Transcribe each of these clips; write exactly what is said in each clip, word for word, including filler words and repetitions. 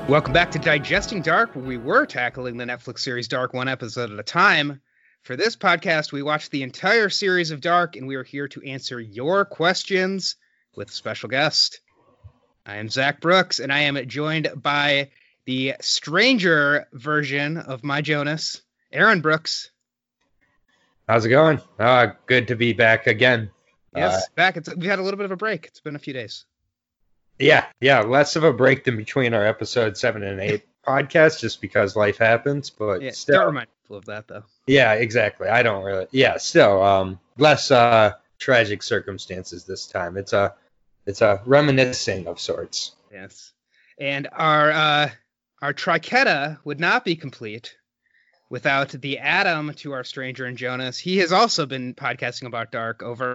Welcome back to Digesting Dark, where we were tackling the Netflix series Dark one episode at a time. For this podcast, we watched the entire series of Dark, and we are here to answer your questions with a special guest. I am Zach Brooks, and I am joined by the stranger version of my Jonas, Aaron Brooks. How's it going? Uh, good to be back again. Yes, uh, back. It's, we've had a little bit of a break. It's been a few days. Yeah, yeah, less of a break than between our episode seven and eight podcasts, just because life happens. But yeah, still, don't remind people of that though. Yeah, exactly. I don't really. Yeah, still, um, less uh, tragic circumstances this time. It's a, it's a reminiscing of sorts. Yes, and our uh, our triketta would not be complete without the Adam to our stranger and Jonas. He has also been podcasting about Dark over.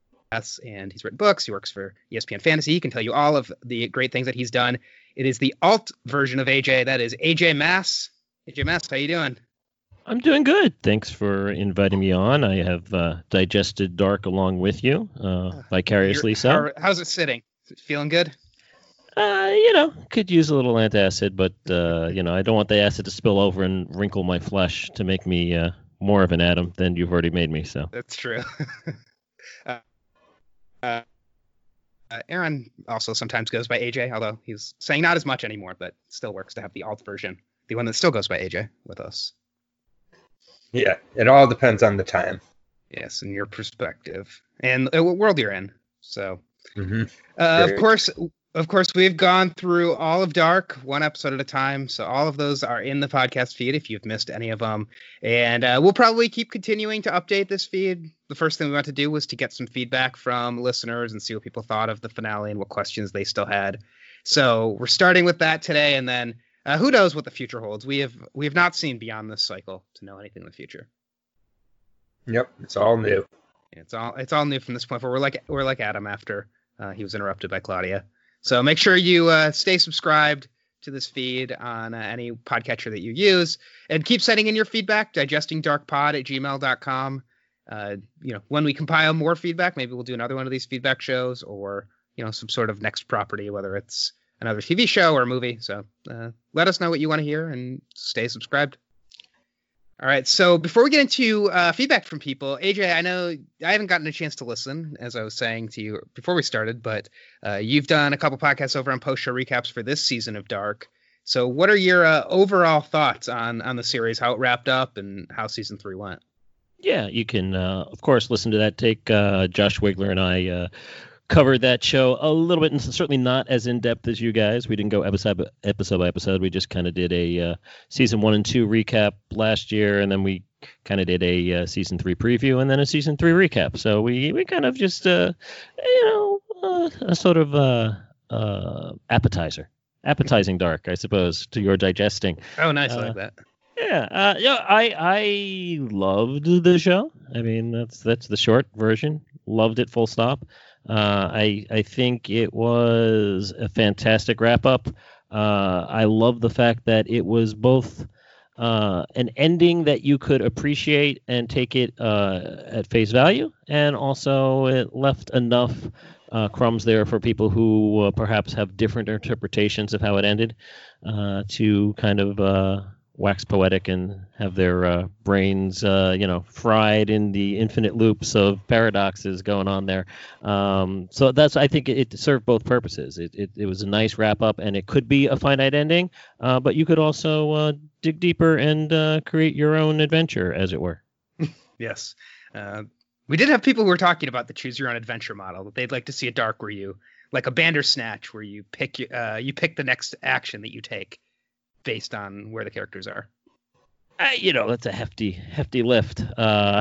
And he's written books. He works for E S P N Fantasy. He can tell you all of the great things that he's done. It is the alt version of A J. That is A J Mass. A J Mass, how you doing? I'm doing good. Thanks for inviting me on. I have uh, digested Dark along with you, uh, vicariously You're, so. How, how's it sitting? Is it feeling good? Uh, you know, could use a little antacid, but uh, you know, I don't want the acid to spill over and wrinkle my flesh to make me uh, more of an Adam than you've already made me. So that's true. uh, Uh, uh, Aaron also sometimes goes by A J, although he's saying not as much anymore, but still works to have the alt version, the one that still goes by A J with us. Yeah, it all depends on the time. Yes, and your perspective and uh, what world you're in. So, mm-hmm. uh, of course, of course, we've gone through all of Dark one episode at a time. So all of those are in the podcast feed if you've missed any of them. And uh, we'll probably keep continuing to update this feed. The first thing we want to do was to get some feedback from listeners and see what people thought of the finale and what questions they still had. So we're starting with that today. And then uh, who knows what the future holds? We have we have not seen beyond this cycle to know anything in the future. Yep, it's all new. It's all it's all new from this point forward. We're like we're like Adam after uh, he was interrupted by Claudia. So make sure you uh, stay subscribed to this feed on uh, any podcatcher that you use, and keep sending in your feedback, digestingdarkpod at gmail dot com. Uh, you know, when we compile more feedback, maybe we'll do another one of these feedback shows, or, you know, some sort of next property, whether it's another T V show or a movie. So uh, let us know what you want to hear and stay subscribed. All right. So before we get into uh, feedback from people, A J, I know I haven't gotten a chance to listen, as I was saying to you before we started, but uh, you've done a couple podcasts over on post-show recaps for this season of Dark. So what are your uh, overall thoughts on, on the series, how it wrapped up and how season three went? Yeah, you can, uh, of course, listen to that take. Uh, Josh Wigler and I uh, covered that show a little bit, and certainly not as in-depth as you guys. We didn't go episode, episode by episode. We just kind of did a uh, season one and two recap last year, and then we kind of did a uh, season three preview and then a season three recap. So we, we kind of just, uh, you know, uh, a sort of uh, uh, appetizer. Appetizing Dark, I suppose, to your digesting. Oh, nice. Uh, I like that. Yeah, uh, yeah, I I loved the show. I mean, that's that's the short version. Loved it, full stop. Uh, I I think it was a fantastic wrap up. Uh, I love the fact that it was both uh, an ending that you could appreciate and take it uh, at face value, and also it left enough uh, crumbs there for people who uh, perhaps have different interpretations of how it ended uh, to kind of uh, wax poetic and have their uh, brains, uh, you know, fried in the infinite loops of paradoxes going on there. Um, so that's, I think it, it served both purposes. It, it it was a nice wrap up, and it could be a finite ending, uh, but you could also uh, dig deeper and uh, create your own adventure, as it were. Yes. Uh, we did have people who were talking about the choose your own adventure model. They'd like to see a Dark where you, like a Bandersnatch, where you pick uh, you pick the next action that you take based on where the characters are. Uh, you know, that's a hefty, hefty lift. Uh,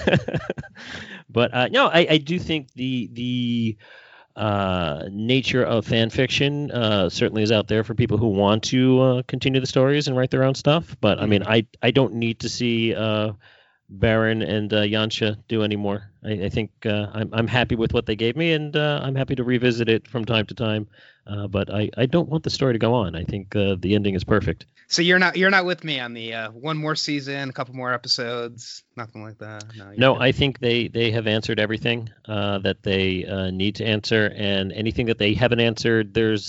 but uh, no, I, I do think the the uh, nature of fan fiction uh, certainly is out there for people who want to uh, continue the stories and write their own stuff. But I mean, I I don't need to see uh, Baron and uh, Yansha do anymore. I, I think uh, I'm I'm happy with what they gave me, and uh, I'm happy to revisit it from time to time. Uh, but I, I don't want the story to go on. I think uh, the ending is perfect. So you're not you're not with me on the uh, one more season, a couple more episodes, nothing like that. No, no good. I think they, they have answered everything uh, that they uh, need to answer, and anything that they haven't answered, there's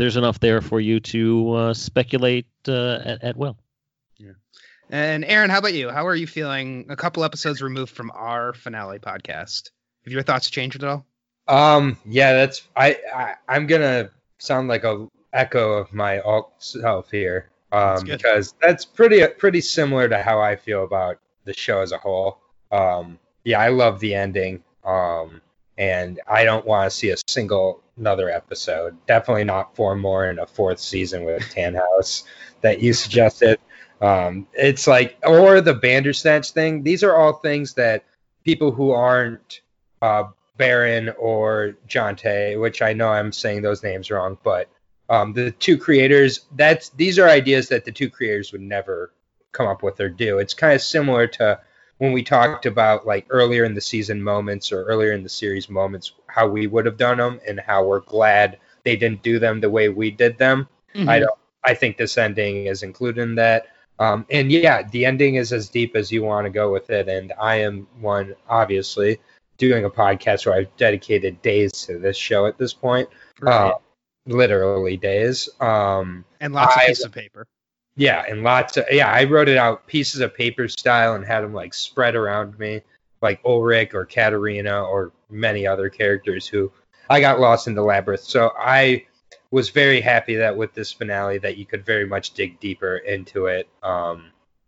there's enough there for you to uh, speculate uh, at, at will. Yeah. And Aaron, how about you? How are you feeling a couple episodes removed from our finale podcast? Have your thoughts changed at all? Um, yeah, that's I, I I'm gonna sound like a echo of my alt self here. Um, that's because that's pretty pretty similar to how I feel about the show as a whole. Um, yeah, I love the ending. Um, and I don't want to see a single another episode. Definitely not four more in a fourth season with Tannhaus that you suggested. Um, it's like, or the Bandersnatch thing. These are all things that people who aren't uh, Baron or Jonte, which I know I'm saying those names wrong, but um, the two creators, that's these are ideas that the two creators would never come up with or do. It's kind of similar to when we talked about like earlier in the season moments or earlier in the series moments, how we would have done them and how we're glad they didn't do them the way we did them. Mm-hmm. I don't. I think this ending is included in that. Um, and yeah, the ending is as deep as you want to go with it. And I am one, obviously, doing a podcast where I've dedicated days to this show at this point. Right. Uh, literally days. Um, and lots I, of pieces of paper. Yeah, and lots of, yeah, I wrote it out pieces of paper style and had them like spread around me, like Ulrich or Katarina or many other characters who I got lost in the labyrinth. So I was very happy that with this finale that you could very much dig deeper into it. Um,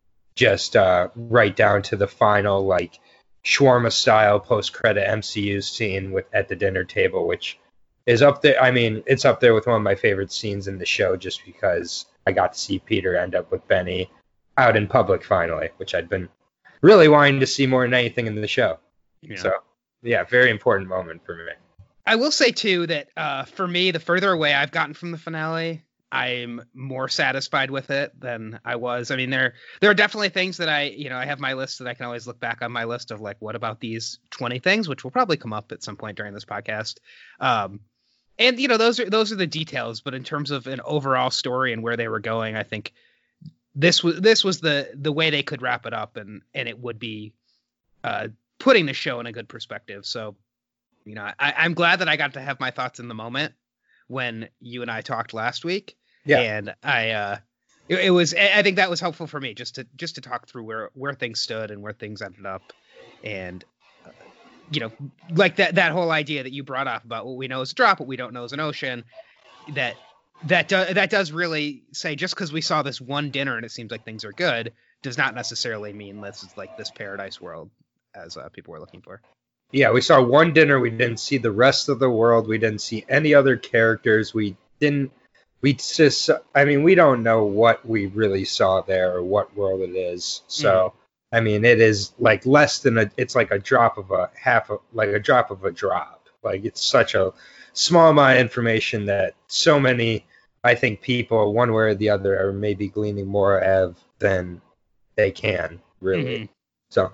just uh, right down to the final like shawarma style post credit M C U scene with at the dinner table, which is up there. I mean, it's up there with one of my favorite scenes in the show just because I got to see Peter end up with Benny out in public finally, which I'd been really wanting to see more than anything in the show. Yeah. So, yeah, very important moment for me. I will say, too, that uh, for me, the further away I've gotten from the finale, I'm more satisfied with it than I was. I mean, there there are definitely things that I, you know, I have my list that I can always look back on my list of like, what about these twenty things, which will probably come up at some point during this podcast. Um, and, you know, those are those are the details. But in terms of an overall story and where they were going, I think this was this was the the way they could wrap it up. And, and it would be uh, putting the show in a good perspective. So, you know, I, I'm glad that I got to have my thoughts in the moment when you and I talked last week. Yeah. And I, uh, it, it was, I think that was helpful for me just to, just to talk through where, where things stood and where things ended up. And, uh, you know, like that, that whole idea that you brought up about what we know is a drop, what we don't know is an ocean, that, that, do, that does really say just because we saw this one dinner and it seems like things are good does not necessarily mean this is like this paradise world as uh, people were looking for. Yeah, we saw one dinner. We didn't see the rest of the world. We didn't see any other characters. We didn't, we just, I mean, we don't know what we really saw there or what world it is. So, mm-hmm. I mean, it is like less than a, it's like a drop of a half, of, like a drop of a drop. Like it's such a small amount of information that so many, I think people, one way or the other, are maybe gleaning more of than they can, really. Mm-hmm. So.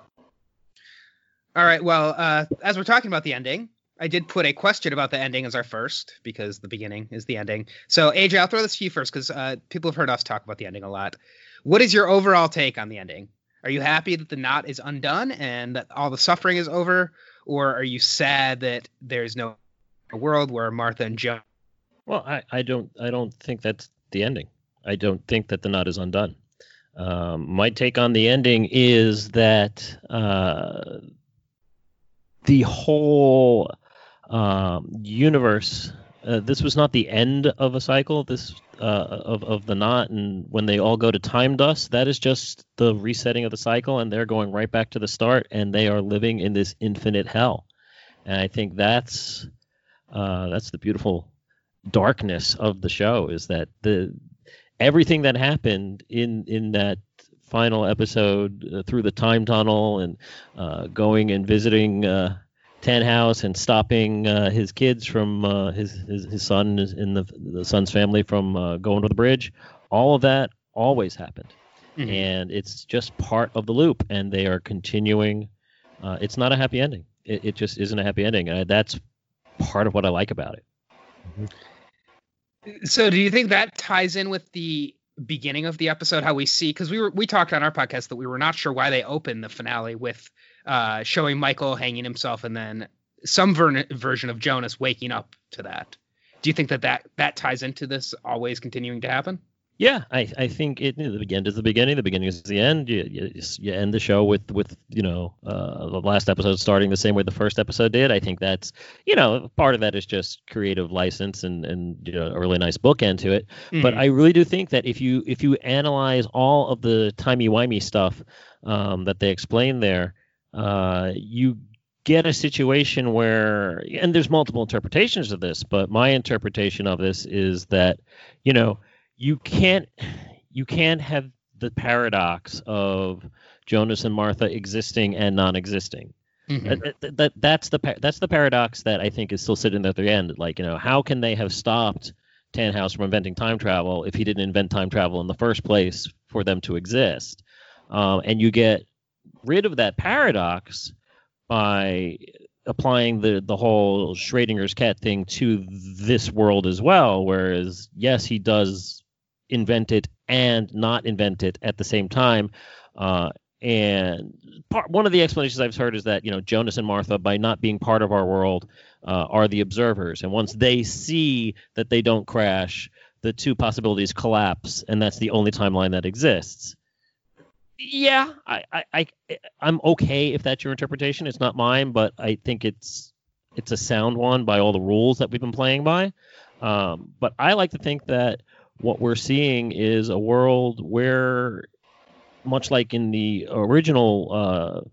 All right. Well, uh, as we're talking about the ending, I did put a question about the ending as our first because the beginning is the ending. So, A J, I'll throw this to you first because uh, people have heard us talk about the ending a lot. What is your overall take on the ending? Are you happy that the knot is undone and that all the suffering is over? Or are you sad that there's no world where Martha and Joe? Well, I, I don't I don't think that's the ending. I don't think that the knot is undone. Um, my take on the ending is that uh, the whole um, universe, uh, this was not the end of a cycle, this uh, of, of the knot, and when they all go to time dust, that is just the resetting of the cycle, and they're going right back to the start, and they are living in this infinite hell. And I think that's uh, that's the beautiful darkness of the show, is that the everything that happened in, in that final episode uh, through the time tunnel and uh, going and visiting uh, Tannhaus and stopping uh, his kids from uh, his, his his son in the the son's family from uh, going to the bridge. All of that always happened, mm-hmm. and it's just part of the loop. And they are continuing. Uh, it's not a happy ending. It, it just isn't a happy ending, and that's part of what I like about it. Mm-hmm. So, do you think that ties in with the beginning of the episode, how we see, because we were we talked on our podcast that we were not sure why they opened the finale with uh showing Michael hanging himself and then some ver- version of Jonas waking up to that, do you think that, that that ties into this always continuing to happen? Yeah, I, I think it the end is the beginning, the beginning is the end. You, you, you end the show with, with you know, uh, the last episode starting the same way the first episode did. I think that's, you know, part of that is just creative license and, and you know, a really nice bookend to it. Mm. But I really do think that if you if you analyze all of the timey-wimey stuff um, that they explain there, uh, you get a situation where, and there's multiple interpretations of this, but my interpretation of this is that, you know, You can't you can't have the paradox of Jonas and Martha existing and non-existing. Mm-hmm. That, that, that that's the that's the paradox that I think is still sitting at the end. Like, you know, how can they have stopped Tannhaus from inventing time travel if he didn't invent time travel in the first place for them to exist? Um, and you get rid of that paradox by applying the the whole Schrodinger's cat thing to this world as well. Whereas, yes, he does invent it and not invent it at the same time. Uh, and part, one of the explanations I've heard is that, you know, Jonas and Martha, by not being part of our world, uh, are the observers. And once they see that they don't crash, the two possibilities collapse, and that's the only timeline that exists. Yeah, I, I, I, I'm okay if that's your interpretation. It's not mine, but I think it's it's a sound one by all the rules that we've been playing by. Um, but I like to think that what we're seeing is a world where, much like in the original, uh,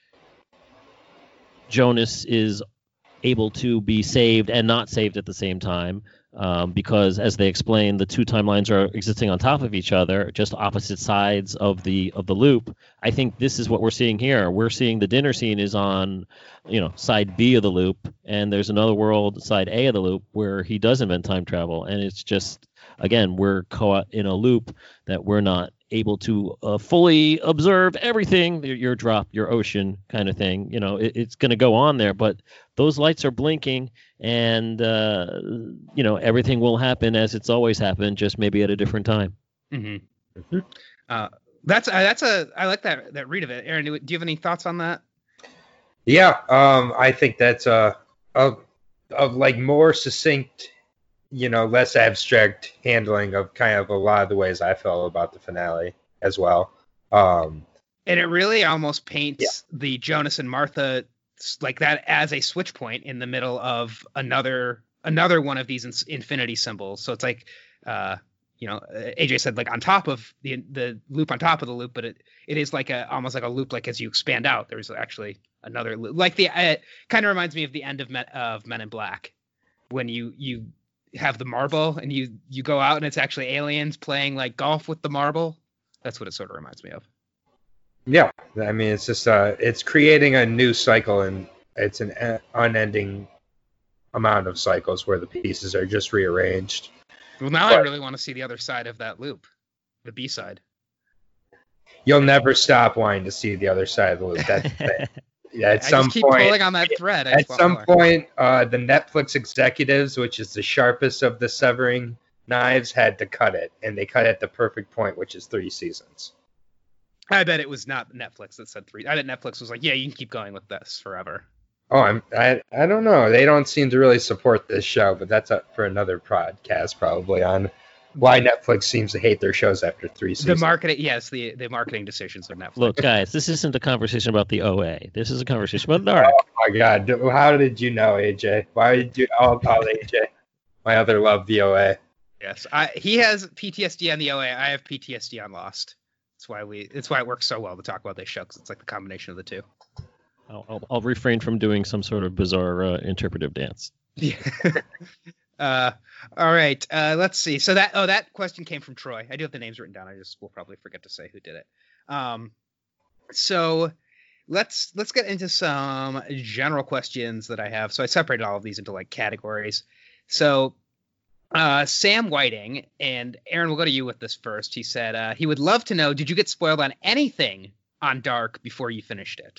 Jonas is able to be saved and not saved at the same time, um, because, as they explain, the two timelines are existing on top of each other, just opposite sides of the of the loop. I think this is what we're seeing here. We're seeing the dinner scene is on, you know, side B of the loop, and there's another world, side A of the loop, where he does invent time travel, and it's just, again, we're caught in a loop that we're not able to uh, fully observe everything, your, your drop, your ocean kind of thing. You know, it, it's going to go on there, but those lights are blinking, and, uh, you know, everything will happen as it's always happened, just maybe at a different time. Mm-hmm. Mm-hmm. Uh, that's, uh, that's a, I like that, that read of it. Aaron, do, do you have any thoughts on that? Yeah. Um, I think that's a, a, a like more succinct, you know, less abstract handling of kind of a lot of the ways I felt about the finale as well. Um, and it really almost paints yeah. the Jonas and Martha like that as a switch point in the middle of another another one of these in- infinity symbols. So it's like, uh, you know, A J said, like on top of the the loop on top of the loop, but it it is like a almost like a loop. Like as you expand out, there's actually another loop. Like the uh, kind of reminds me of the end of Men, of Men in Black, when you you. have the marble and you you go out and it's actually aliens playing like golf with the marble. That's what it sort of reminds me of. Yeah, I mean, it's just uh it's creating a new cycle, and it's an unending amount of cycles where the pieces are just rearranged. Well, now but I really want to see the other side of that loop, the B side. You'll never stop wanting to see the other side of the loop. That's the thing. Yeah, at I some just keep point, pulling on that thread. I at some more. point, uh, the Netflix executives, which is the sharpest of the severing knives, had to cut it, and they cut it at the perfect point, which is three seasons. I bet it was not Netflix that said three. I bet Netflix was like, "Yeah, you can keep going with this forever." Oh, I'm, I I don't know. They don't seem to really support this show, but that's up for another podcast probably on why Netflix seems to hate their shows after three seasons. The marketing, yes, the, the marketing decisions of Netflix. Look, guys, this isn't a conversation about the O A. This is a conversation about Dark. Oh my God, how did you know, A J? Why did you? Oh, oh A J, my other love, the O A. Yes, I, he has P T S D on the O A. I have P T S D on Lost. That's why we. That's why it works so well to talk about this show, because it's like the combination of the two. I'll, I'll, I'll refrain from doing some sort of bizarre uh, interpretive dance. Yeah. uh, all right. Uh, let's see. So that oh that question came from Troy. I do have the names written down. I just will probably forget to say who did it. Um, so let's let's get into some general questions that I have. So I separated all of these into like categories. So uh, Sam Whiting, and Aaron, we'll go to you with this first. He said uh, he would love to know, did you get spoiled on anything on Dark before you finished it?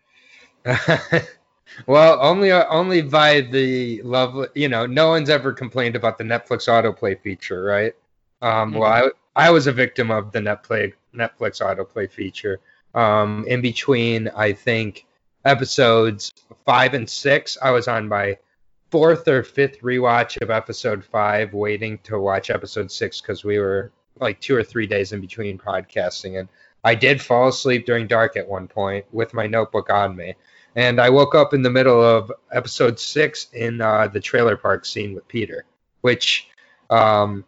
Well, only uh, only by the lovely, you know, no one's ever complained about the Netflix autoplay feature, right? Um, mm-hmm. Well, I I was a victim of the Netflix Netflix autoplay feature. Um, in between, I think episodes five and six, I was on my fourth or fifth rewatch of episode five, waiting to watch episode six because we were like two or three days in between podcasting, and I did fall asleep during dark at one point with my notebook on me, and I woke up in the middle of episode six in uh, the trailer park scene with Peter, which um,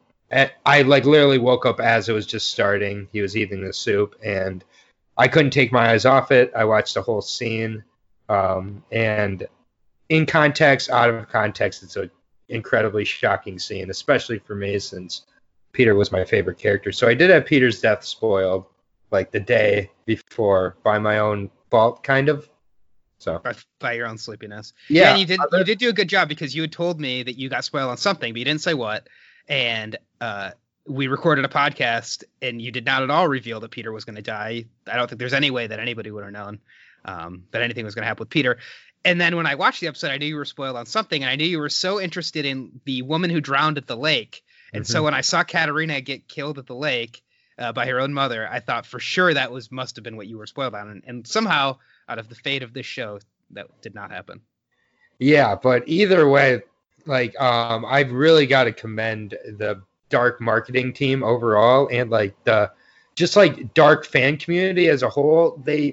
I like literally woke up as it was just starting. He was eating the soup, and I couldn't take my eyes off it. I watched the whole scene, um, and in context, out of context, it's an incredibly shocking scene, especially for me since Peter was my favorite character. So I did have Peter's death spoiled like the day before by my own fault, kind of. So by, by your own sleepiness. Yeah, yeah you did. Other... You did do a good job because you had told me that you got spoiled on something, but you didn't say what. And uh, we recorded a podcast, and you did not at all reveal that Peter was going to die. I don't think there's any way that anybody would have known um, that anything was going to happen with Peter. And then when I watched the episode, I knew you were spoiled on something, and I knew you were so interested in the woman who drowned at the lake. And mm-hmm. so when I saw Katerina get killed at the lake uh, by her own mother, I thought for sure that was must have been what you were spoiled on. And, and somehow, out of the fate of this show, that did not happen. Yeah, but either way, like um, I've really got to commend the Dark marketing team overall, and like the just like Dark fan community as a whole. They,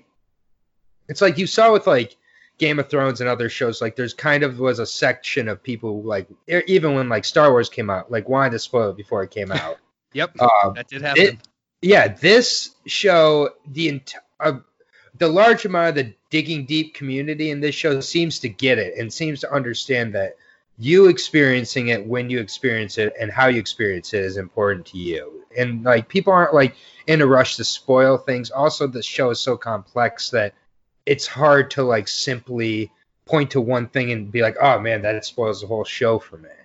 it's like you saw with like Game of Thrones and other shows, like there's kind of was a section of people like even when like Star Wars came out, like wanted to spoil it before it came out. Yep, um, that did happen. It, yeah, this show, the entire uh, the large amount of the digging deep community in this show seems to get it and seems to understand that you experiencing it when you experience it and how you experience it is important to you. And like people aren't like in a rush to spoil things. Also, the show is so complex that it's hard to like simply point to one thing and be like, oh man, that spoils the whole show for me.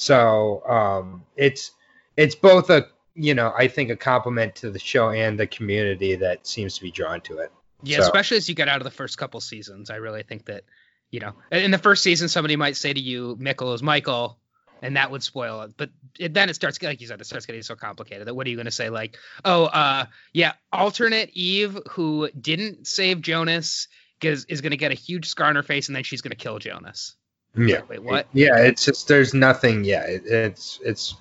So um, it's it's both a, you know, I think a compliment to the show and the community that seems to be drawn to it. Yeah, so. Especially as you get out of the first couple seasons. I really think that, you know, in the first season, somebody might say to you, Mikkel is Michael, and that would spoil it. But it, then it starts, like you said, it starts getting so complicated that what are you going to say? Like, oh, uh, yeah, alternate Eve who didn't save Jonas is, is going to get a huge scar on her face, and then she's going to kill Jonas. Yeah. Like, wait, what? Yeah, it's just, there's nothing, yeah, it, it's, it's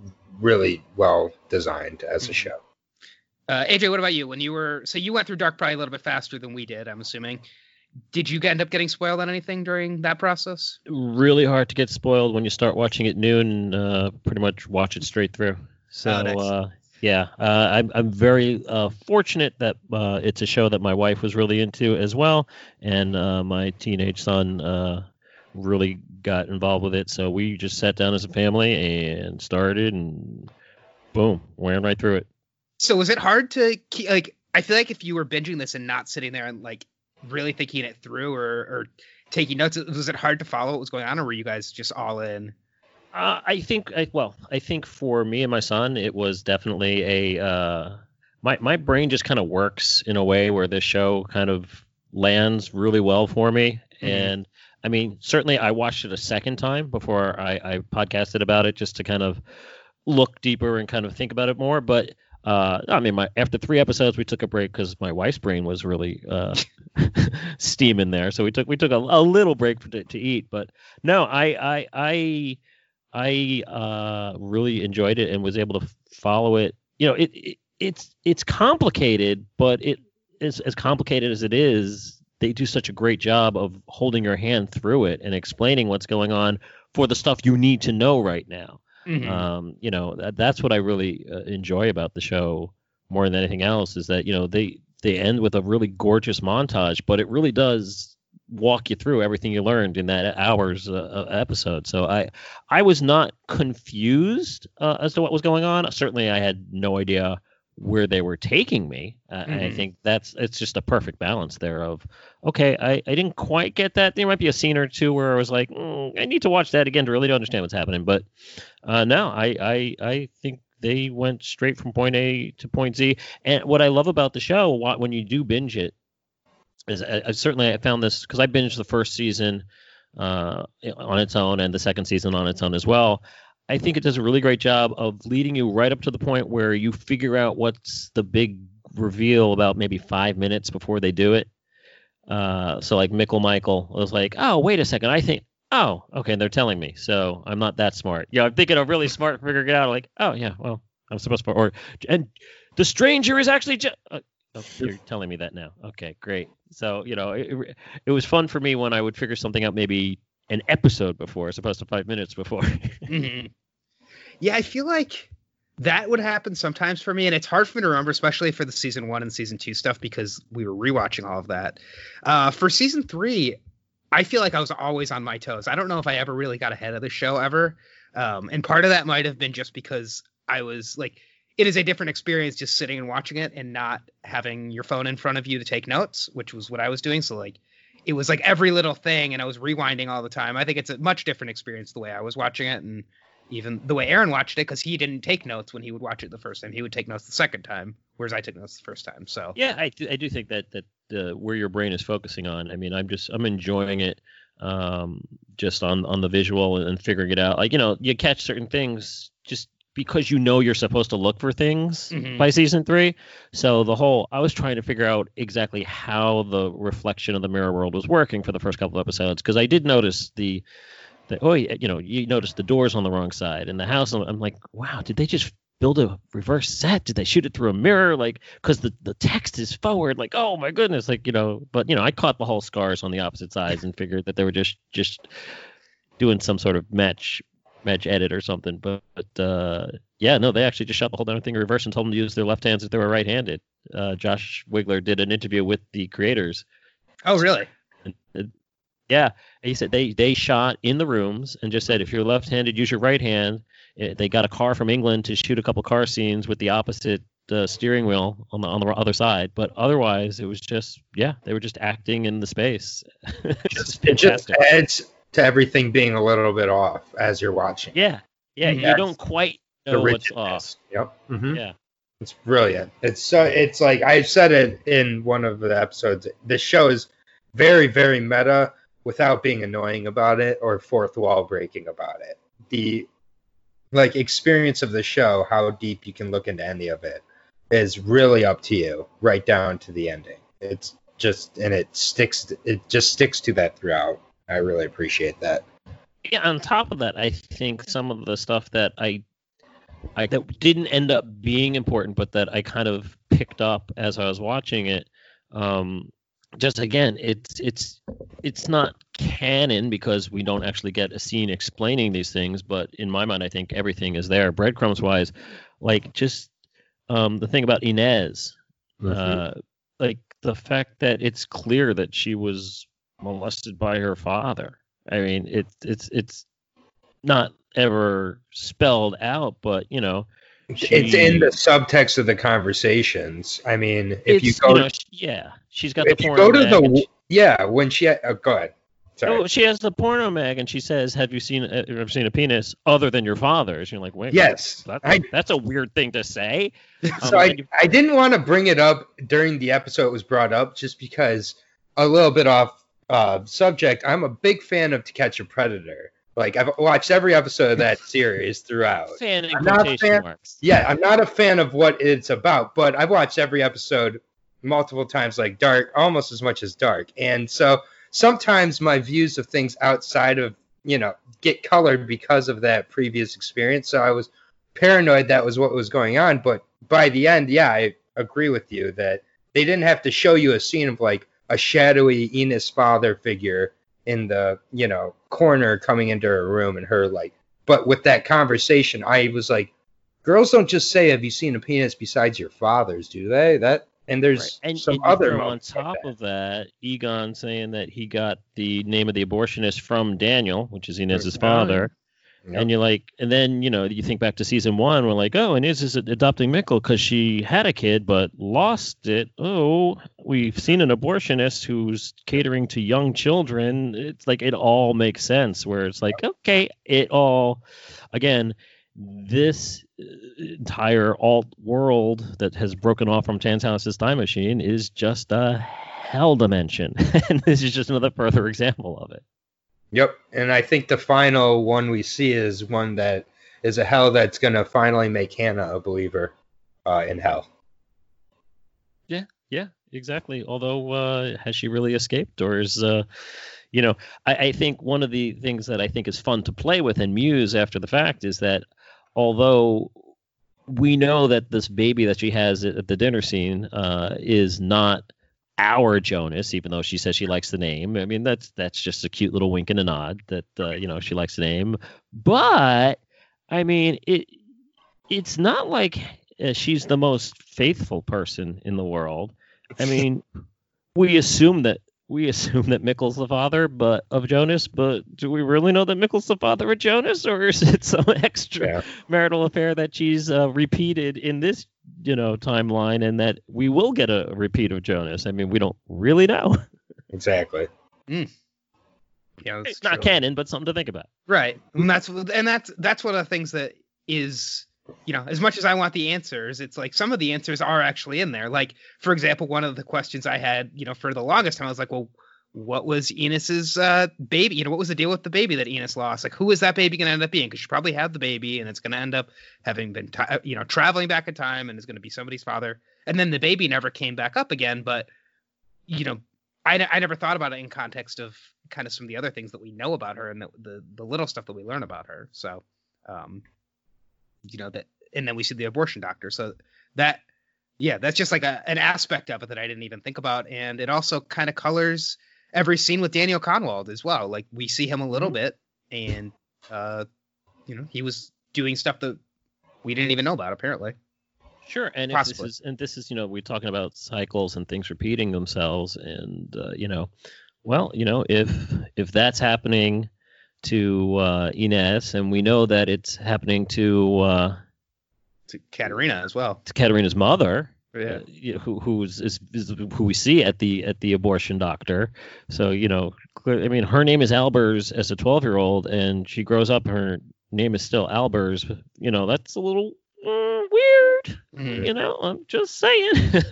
really well designed as mm-hmm. a show. Uh, A J, what about you? When you were, so you went through Dark probably a little bit faster than we did, I'm assuming. Did you end up getting spoiled on anything during that process? Really hard to get spoiled when you start watching at noon. Uh, pretty much watch it straight through. So oh, nice. uh, yeah, uh, I'm I'm very uh, fortunate that uh, it's a show that my wife was really into as well, and uh, my teenage son uh, really got involved with it. So we just sat down as a family and started, and boom, ran right through it. So was it hard to keep, like? I feel like if you were binging this and not sitting there and like really thinking it through or, or taking notes, was it hard to follow what was going on, or were you guys just all in? Uh, I think, I, well, I think for me and my son, it was definitely a, uh, my, my brain just kind of works in a way where this show kind of lands really well for me. Mm-hmm. And I mean, certainly I watched it a second time before I, I podcasted about it just to kind of look deeper and kind of think about it more. But Uh, I mean, my after three episodes, we took a break because my wife's brain was really uh, steaming there. So we took we took a, a little break for, to, to eat. But no, I I I I uh, really enjoyed it and was able to follow it. You know, it, it it's it's complicated, but it is as complicated as it is. They do such a great job of holding your hand through it and explaining what's going on for the stuff you need to know right now. Mm-hmm. Um, you know, that, that's what I really uh, enjoy about the show more than anything else is that, you know, they, they end with a really gorgeous montage, but it really does walk you through everything you learned in that hour's uh, episode. So I, I was not confused uh, as to what was going on. Certainly I had no idea where they were taking me. Uh, mm-hmm. And I think that's, it's just a perfect balance there of, okay, I, I didn't quite get that. There might be a scene or two where I was like, mm, I need to watch that again to really understand what's happening. But uh, no, I, I, I think they went straight from point A to point Z. And what I love about the show, when you do binge it, is I, I certainly I found this because I binged the first season uh, on its own and the second season on its own as well. I think it does a really great job of leading you right up to the point where you figure out what's the big reveal about maybe five minutes before they do it. Uh, so like Mikkel Michael was like, oh, wait a second. I think oh, okay, they're telling me, so I'm not that smart. Yeah, I'm thinking I'm really smart figuring it out. Like, oh yeah, well, I'm supposed to, or and the stranger is actually. Ju- uh, oh, you're telling me that now. Okay, great. So you know, it, it was fun for me when I would figure something out maybe an episode before, as opposed to five minutes before. mm-hmm. Yeah, I feel like that would happen sometimes for me, and it's hard for me to remember, especially for the season one and season two stuff, because we were rewatching all of that. Uh, for season three, I feel like I was always on my toes. I don't know if I ever really got ahead of the show ever. Um, and part of that might have been just because I was like, it is a different experience just sitting and watching it and not having your phone in front of you to take notes, which was what I was doing. So like, it was like every little thing, and I was rewinding all the time. I think it's a much different experience the way I was watching it, and even the way Aaron watched it, because he didn't take notes when he would watch it the first time. He would take notes the second time, whereas I took notes the first time. So yeah, I do, I do think that that uh, where your brain is focusing on. I mean, I'm just I'm enjoying it, um, just on on the visual and figuring it out. Like, you know, you catch certain things just because you know you're supposed to look for things mm-hmm. by season three. So the whole I was trying to figure out exactly how the reflection of the mirror world was working for the first couple of episodes, because I did notice the. That, oh, you know, you notice the doors on the wrong side and the house. I'm like, wow, did they just build a reverse set? Did they shoot it through a mirror? Like, because the, the text is forward. Like, oh my goodness, like, you know. But you know, I caught the whole scars on the opposite sides and figured that they were just just doing some sort of match match edit or something. But, but uh, yeah, no, they actually just shot the whole damn thing in reverse and told them to use their left hands if they were right-handed. Uh, Josh Wigler did an interview with the creators. Oh, really? And, and, Yeah, he said they, they shot in the rooms and just said if you're left-handed, use your right hand. They got a car from England to shoot a couple car scenes with the opposite uh, steering wheel on the on the other side, but otherwise it was just yeah they were just acting in the space. just, it just adds to everything being a little bit off as you're watching. Yeah, yeah, mm-hmm. You don't quite know what's off. Yep. Mm-hmm. Yeah. It's brilliant. It's so it's like I said it in one of the episodes. This show is very very meta, without being annoying about it or fourth wall breaking about it. The like experience of the show, how deep you can look into any of it, is really up to you, right down to the ending. It's just and it sticks. It just sticks to that throughout. I really appreciate that. Yeah. On top of that, I think some of the stuff that I, I that didn't end up being important, but that I kind of picked up as I was watching it. Um, Just again, it's it's it's not canon because we don't actually get a scene explaining these things. But in my mind, I think everything is there, breadcrumbs wise. Like just um, the thing about Inez, mm-hmm. uh, like the fact that it's clear that she was molested by her father. I mean, it's it's it's not ever spelled out, but you know. She, it's in the subtext of the conversations. I mean, if you go, you know, yeah, she's got if the you porno go to mag the she, yeah when she oh, go ahead. Sorry. Oh, she has the porno mag and she says, "Have you seen uh, ever seen a penis other than your father's?" You're like, wait, yes, that's, I, that's a weird thing to say. So um, I I didn't want to bring it up during the episode it was brought up just because a little bit off uh, subject. I'm a big fan of To Catch a Predator. Like, I've watched every episode of that series throughout. Fan in I'm not a fan, marks. Yeah, I'm not a fan of what it's about, but I've watched every episode multiple times, like Dark, almost as much as Dark. And so sometimes my views of things outside of, you know, get colored because of that previous experience. So I was paranoid that was what was going on. But by the end, yeah, I agree with you that they didn't have to show you a scene of, like, a shadowy Enos father figure in the, you know, corner coming into her room and her like, but with that conversation, I was like, girls don't just say, have you seen a penis besides your father's, do they? That, and there's right. and, some and other on top like that. of that, Egon saying that he got the name of the abortionist from Daniel, which is Inez's There's father. Yep. And you're like, and then, you know, you think back to season one, we're like, oh, Inez is adopting Mikkel because she had a kid but lost it. Oh, we've seen an abortionist who's catering to young children. It's like it all makes sense where it's like, okay, it all, again, this entire alt world that has broken off from Tantalus' time machine is just a hell dimension. And this is just another further example of it. Yep, and I think the final one we see is one that is a hell that's going to finally make Hannah a believer uh, in hell. Yeah, yeah, exactly. Although, uh, has she really escaped, or is uh, you know, I, I think one of the things that I think is fun to play with and muse after the fact is that although we know that this baby that she has at the dinner scene uh, is not our Jonas, even though she says she likes the name. I mean, that's that's just a cute little wink and a nod that uh, you know, she likes the name. But I mean, it it's not like uh, she's the most faithful person in the world. I mean, we assume that we assume that Mikkel's the father, but of Jonas. But do we really know that Mikkel's the father of Jonas, or is it some extra yeah. marital affair that she's uh, repeated in this, you know, timeline, and that we will get a repeat of Jonas? I mean, we don't really know. Exactly. Mm. Yeah, it's not canon, but something to think about. Right, and that's and that's that's one of the things that is, you know, as much as I want the answers, it's like some of the answers are actually in there. Like, for example, one of the questions I had, you know, for the longest time, I was like, well, what was Enos's uh, baby? You know, what was the deal with the baby that Enos lost? Like, who is that baby going to end up being? Because she probably had the baby, and it's going to end up having been, t- you know, traveling back in time, and is going to be somebody's father. And then the baby never came back up again. But, you know, I, I never thought about it in context of kind of some of the other things that we know about her and the the, the little stuff that we learn about her. So, um, you know, that, and then we see the abortion doctor. So that, yeah, that's just like a, an aspect of it that I didn't even think about. And it also kind of colors every scene with Daniel Kahnwald as well. Like, we see him a little mm-hmm. bit, and, uh, you know, he was doing stuff that we didn't even know about, apparently. Sure. And if this is, and this is, you know, we're talking about cycles and things repeating themselves, and, uh, you know, well, you know, if, if that's happening to uh, Ines, and we know that it's happening to uh, to Katerina as well, to Katerina's mother, yeah, uh, who who's is, is who we see at the at the abortion doctor. So, you know, I mean, her name is Albers as a twelve year old, and she grows up, her name is still Albers. You know, that's a little uh, weird. Mm-hmm. You know, I'm just saying.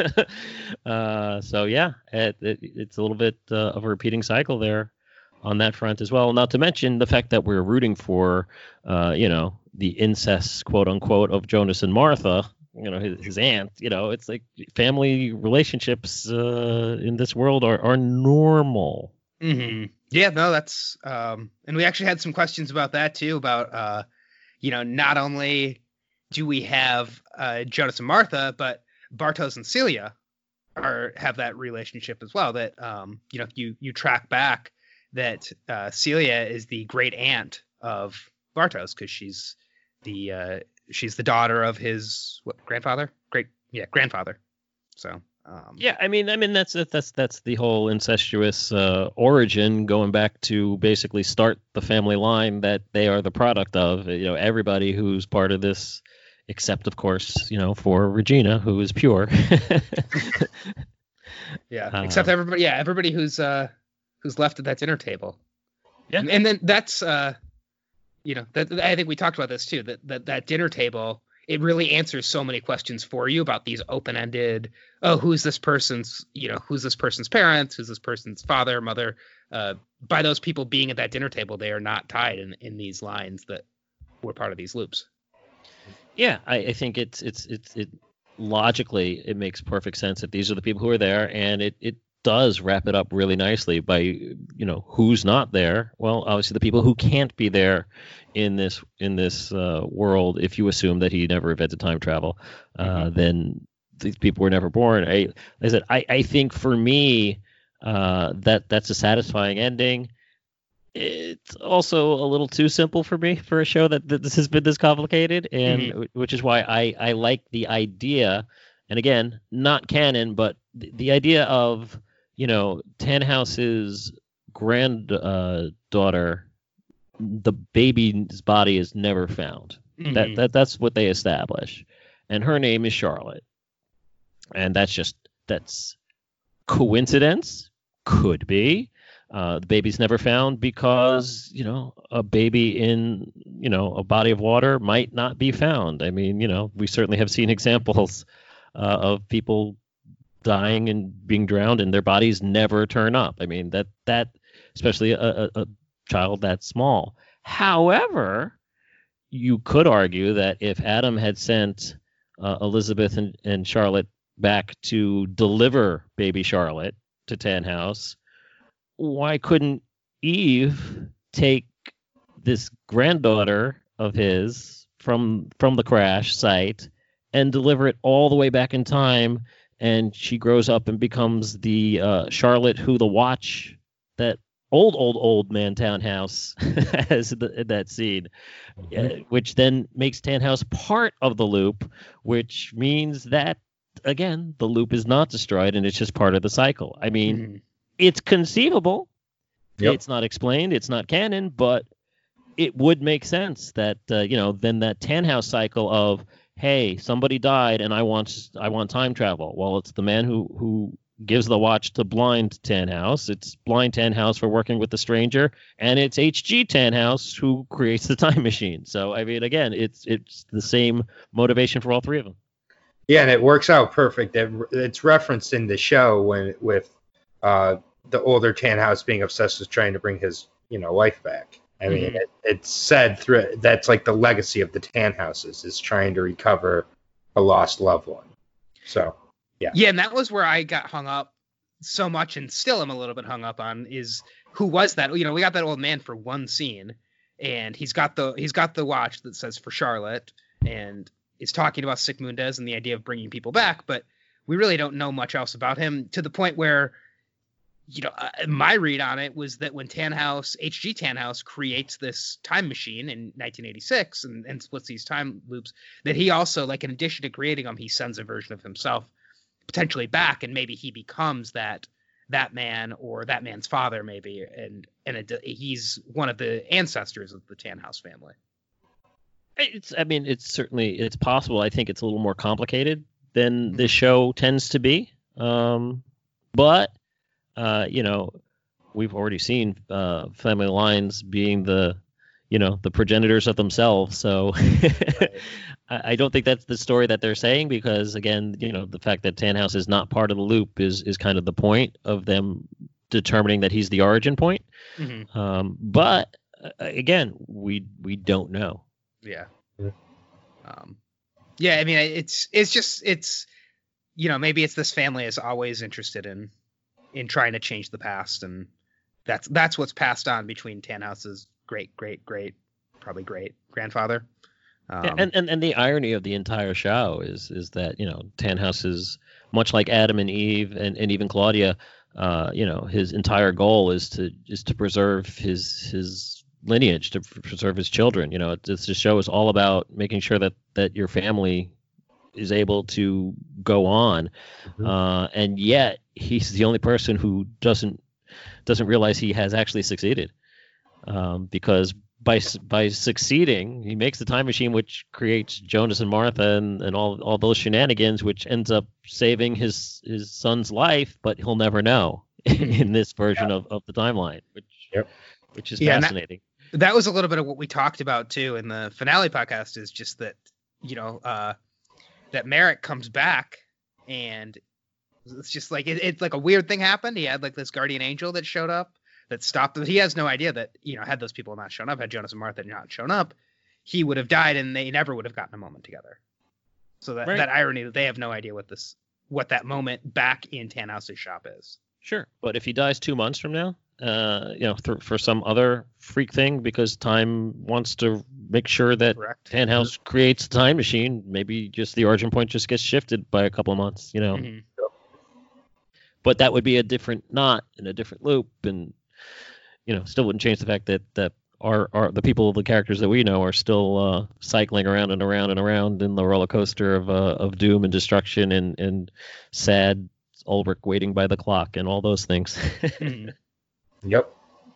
uh, so yeah, it, it, it's a little bit uh, of a repeating cycle there on that front as well. Not to mention the fact that we're rooting for, uh, you know, the incest, quote unquote, of Jonas and Martha, you know, his, his aunt. You know, it's like family relationships uh, in this world are, are normal. Mm-hmm. Yeah, no, that's, um, and we actually had some questions about that too, about, uh, you know, not only do we have uh, Jonas and Martha, but Bartos and Celia are have that relationship as well. That, um, you know, if you, you track back, that uh, Celia is the great aunt of Bartos, because she's the uh, she's the daughter of his what, grandfather, great yeah grandfather. So um, yeah, I mean, I mean that's that's that's the whole incestuous uh, origin, going back to basically start the family line that they are the product of. You know, everybody who's part of this, except of course, you know, for Regina, who is pure. yeah, uh, except everybody. Yeah, everybody who's. Uh, who's left at that dinner table. Yeah. And, and then that's, uh, you know, that, I think we talked about this too, that, that that dinner table, it really answers so many questions for you about these open-ended, oh, who's this person's, you know, who's this person's parents, who's this person's father, mother. Uh, by those people being at that dinner table, they are not tied in, in these lines that were part of these loops. Yeah, I, I think it's, it's, it's, it logically, it makes perfect sense that these are the people who are there, and it, it, does wrap it up really nicely by, you know, who's not there. Well, obviously the people who can't be there in this in this uh, world, if you assume that he never invented time travel, uh, mm-hmm. then these people were never born. I, like I said, I, I think for me uh, that that's a satisfying ending. It's also a little too simple for me for a show that, that this has been this complicated, and mm-hmm. which is why I, I like the idea. And again, not canon, but the, the idea of, you know, Tannhaus's granddaughter, uh, the baby's body is never found. Mm-hmm. That that that's what they establish, and her name is Charlotte, and that's just that's coincidence, could be. Uh, the baby's never found because, you know, a baby in, you know, a body of water might not be found. I mean, you know, we certainly have seen examples uh, of people dying and being drowned and their bodies never turn up. I mean, that, that especially a, a, a child that small. However, you could argue that if Adam had sent uh, Elizabeth and, and Charlotte back to deliver baby Charlotte to Tannhaus, why couldn't Eve take this granddaughter of his from from the crash site and deliver it all the way back in time, and she grows up and becomes the uh, Charlotte who the Watch, that old old old man Townhouse has the, that scene, uh, which then makes Townhouse part of the loop, which means that again the loop is not destroyed and it's just part of the cycle. I mean, mm-hmm. it's conceivable. Yep. It's not explained. It's not canon, but it would make sense that uh, you know then that Townhouse cycle of, hey, somebody died and I want I want time travel. Well, it's the man who who gives the watch to blind Townhouse. It's blind Townhouse for working with the stranger, and it's H G Townhouse who creates the time machine. So I mean, again, it's it's the same motivation for all three of them. Yeah, and it works out perfect. It, it's referenced in the show when with uh, the older Townhouse being obsessed with trying to bring his you know wife back. I mean, mm-hmm. it, it's said through that's like the legacy of the Townhouses is trying to recover a lost loved one. So. Yeah. Yeah, and that was where I got hung up so much, and still am a little bit hung up on, is who was that? You know, we got that old man for one scene, and he's got the he's got the watch that says for Charlotte, and is talking about Sigmundes and the idea of bringing people back, but we really don't know much else about him, to the point where, you know, uh, my read on it was that when Townhouse, H G Townhouse creates this time machine in nineteen eighty-six and, and splits these time loops, that he also, like, in addition to creating them, he sends a version of himself potentially back, and maybe he becomes that that man or that man's father, maybe, and and it, he's one of the ancestors of the Townhouse family. It's, I mean, it's certainly it's possible. I think it's a little more complicated than this show tends to be, um, but uh, you know, we've already seen uh, family lines being the you know the progenitors of themselves, so. I don't think that's the story that they're saying, because, again, you know, the fact that Townhouse is not part of the loop is, is kind of the point of them determining that he's the origin point. Mm-hmm. Um, but, uh, again, we we don't know. Yeah. Um, yeah, I mean, it's it's just, it's, you know, maybe it's this family is always interested in in trying to change the past, and that's that's what's passed on between Townhouse's great, great, great, probably great grandfather. Um, and, and and the irony of the entire show is is that, you know, Townhouse is much like Adam and Eve and, and even Claudia. Uh, you know, his entire goal is to is to preserve his his lineage, to preserve his children. You know, it's, the show is all about making sure that that your family is able to go on, mm-hmm. uh, and yet he's the only person who doesn't doesn't realize he has actually succeeded, um, because. By by succeeding, he makes the time machine, which creates Jonas and Martha and, and all all those shenanigans, which ends up saving his his son's life, but he'll never know in this version yeah. of, of the timeline, which yep. which is yeah, fascinating. That, that was a little bit of what we talked about too in the finale podcast, is just that, you know, uh, that Merrick comes back, and it's just like it, it's like a weird thing happened. He had like this guardian angel that showed up. That stopped him. He has no idea that, you know, had those people not shown up, had Jonas and Martha not shown up, he would have died, and they never would have gotten a moment together. So that, right. that irony that they have no idea what this, what that moment back in Townhouse's shop is. Sure, but if he dies two months from now, uh, you know, th- for some other freak thing, because time wants to make sure that Correct. Townhouse creates a time machine, maybe just the origin point just gets shifted by a couple of months, you know. Mm-hmm. But that would be a different knot in a different loop, and you know, still wouldn't change the fact that that our, our the people, the characters that we know, are still uh, cycling around and around and around in the roller coaster of uh, of doom and destruction and and sad Ulrich waiting by the clock and all those things. mm. Yep.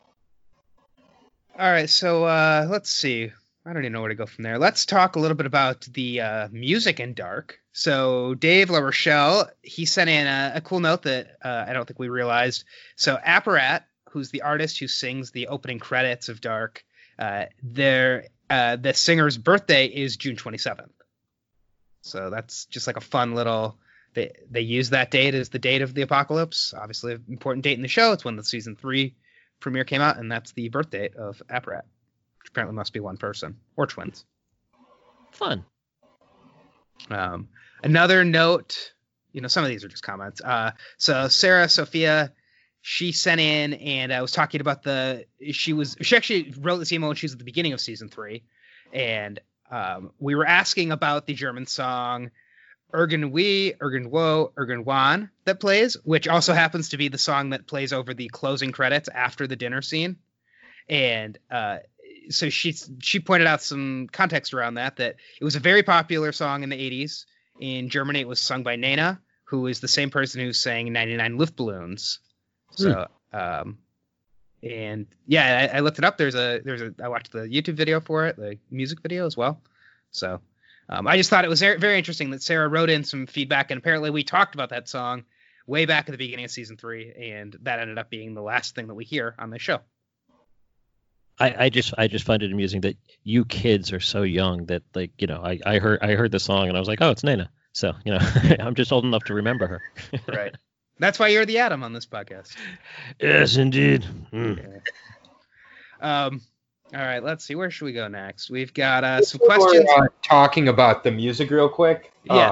All right, so uh, let's see. I don't even know where to go from there. Let's talk a little bit about the uh, music in Dark. So Dave LaRochelle, he sent in a, a cool note that uh, I don't think we realized. So Apparat, who's the artist who sings the opening credits of Dark, uh, their uh, the singer's birthday is June twenty-seventh. So that's just like a fun little. They they use that date as the date of the apocalypse. Obviously, an important date in the show. It's when the season three premiere came out, and that's the birth date of Apparat, which apparently must be one person or twins. Fun. Um, another note. You know, some of these are just comments. Uh, so Sarah Sophia. she sent in and I was talking about the she was she actually wrote this email when she was at the beginning of season three, and um, we were asking about the German song Irgendwie, Irgendwo, Irgendwann that plays, which also happens to be the song that plays over the closing credits after the dinner scene. And uh, so she she pointed out some context around that, that it was a very popular song in the eighties. In Germany, it was sung by Nena, who is the same person who sang ninety-nine Luftballons. So, hmm. um, and yeah, I, I looked it up. There's a there's a I watched the YouTube video for it, the music video as well. So. Um, I just thought it was very interesting that Sarah wrote in some feedback, and apparently we talked about that song way back at the beginning of season three, and that ended up being the last thing that we hear on this show. I, I just I just find it amusing that you kids are so young that, like, you know, I, I heard I heard the song and I was like, oh, it's Nena. So, you know, I'm just old enough to remember her. Right. That's why you're the Adam on this podcast. Yes, indeed. Mm. Yeah. Um. All right, let's see. Where should we go next? We've got uh, some Before, questions. Uh, talking about the music real quick. Yeah. Uh,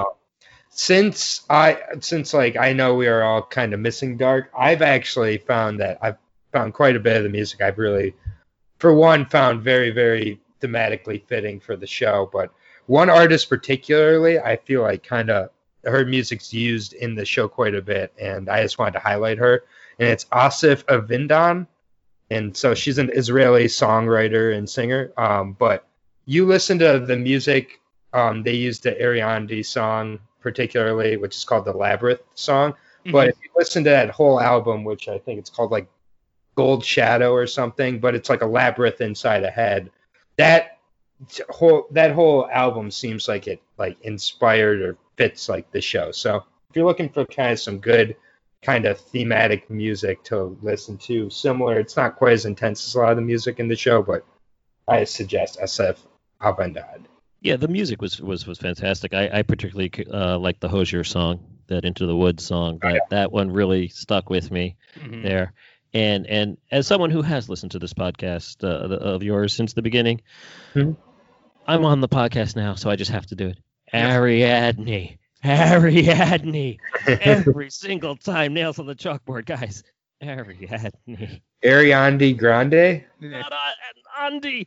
since I, since like I know we are all kind of missing Dark, I've actually found that I've found quite a bit of the music I've really, for one, found very, very thematically fitting for the show. But one artist particularly, I feel like kind of her music's used in the show quite a bit, and I just wanted to highlight her. And it's Asif Avindan. And so she's an Israeli songwriter and singer. Um, but you listen to the music, um, they used the Ariandi song particularly, which is called the Labyrinth song. Mm-hmm. But if you listen to that whole album, which I think it's called like Gold Shadow or something, but it's like a labyrinth inside a head. That whole that whole album seems like it like inspired or fits like the show. So if you're looking for kind of some good kind of thematic music to listen to, similar, it's not quite as intense as a lot of the music in the show, but I suggest Asif Avindan. Yeah, the music was was was fantastic. I, I particularly uh, like the Hozier song, that Into the Woods song. That oh, yeah. that one really stuck with me mm-hmm. there. And and as someone who has listened to this podcast uh, of yours since the beginning, mm-hmm. I'm on the podcast now, so I just have to do it. Yes. Ariadne. Ariadne. Every single time, nails on the chalkboard, guys. Ariadne. Ariande Grande? Not uh, Andy.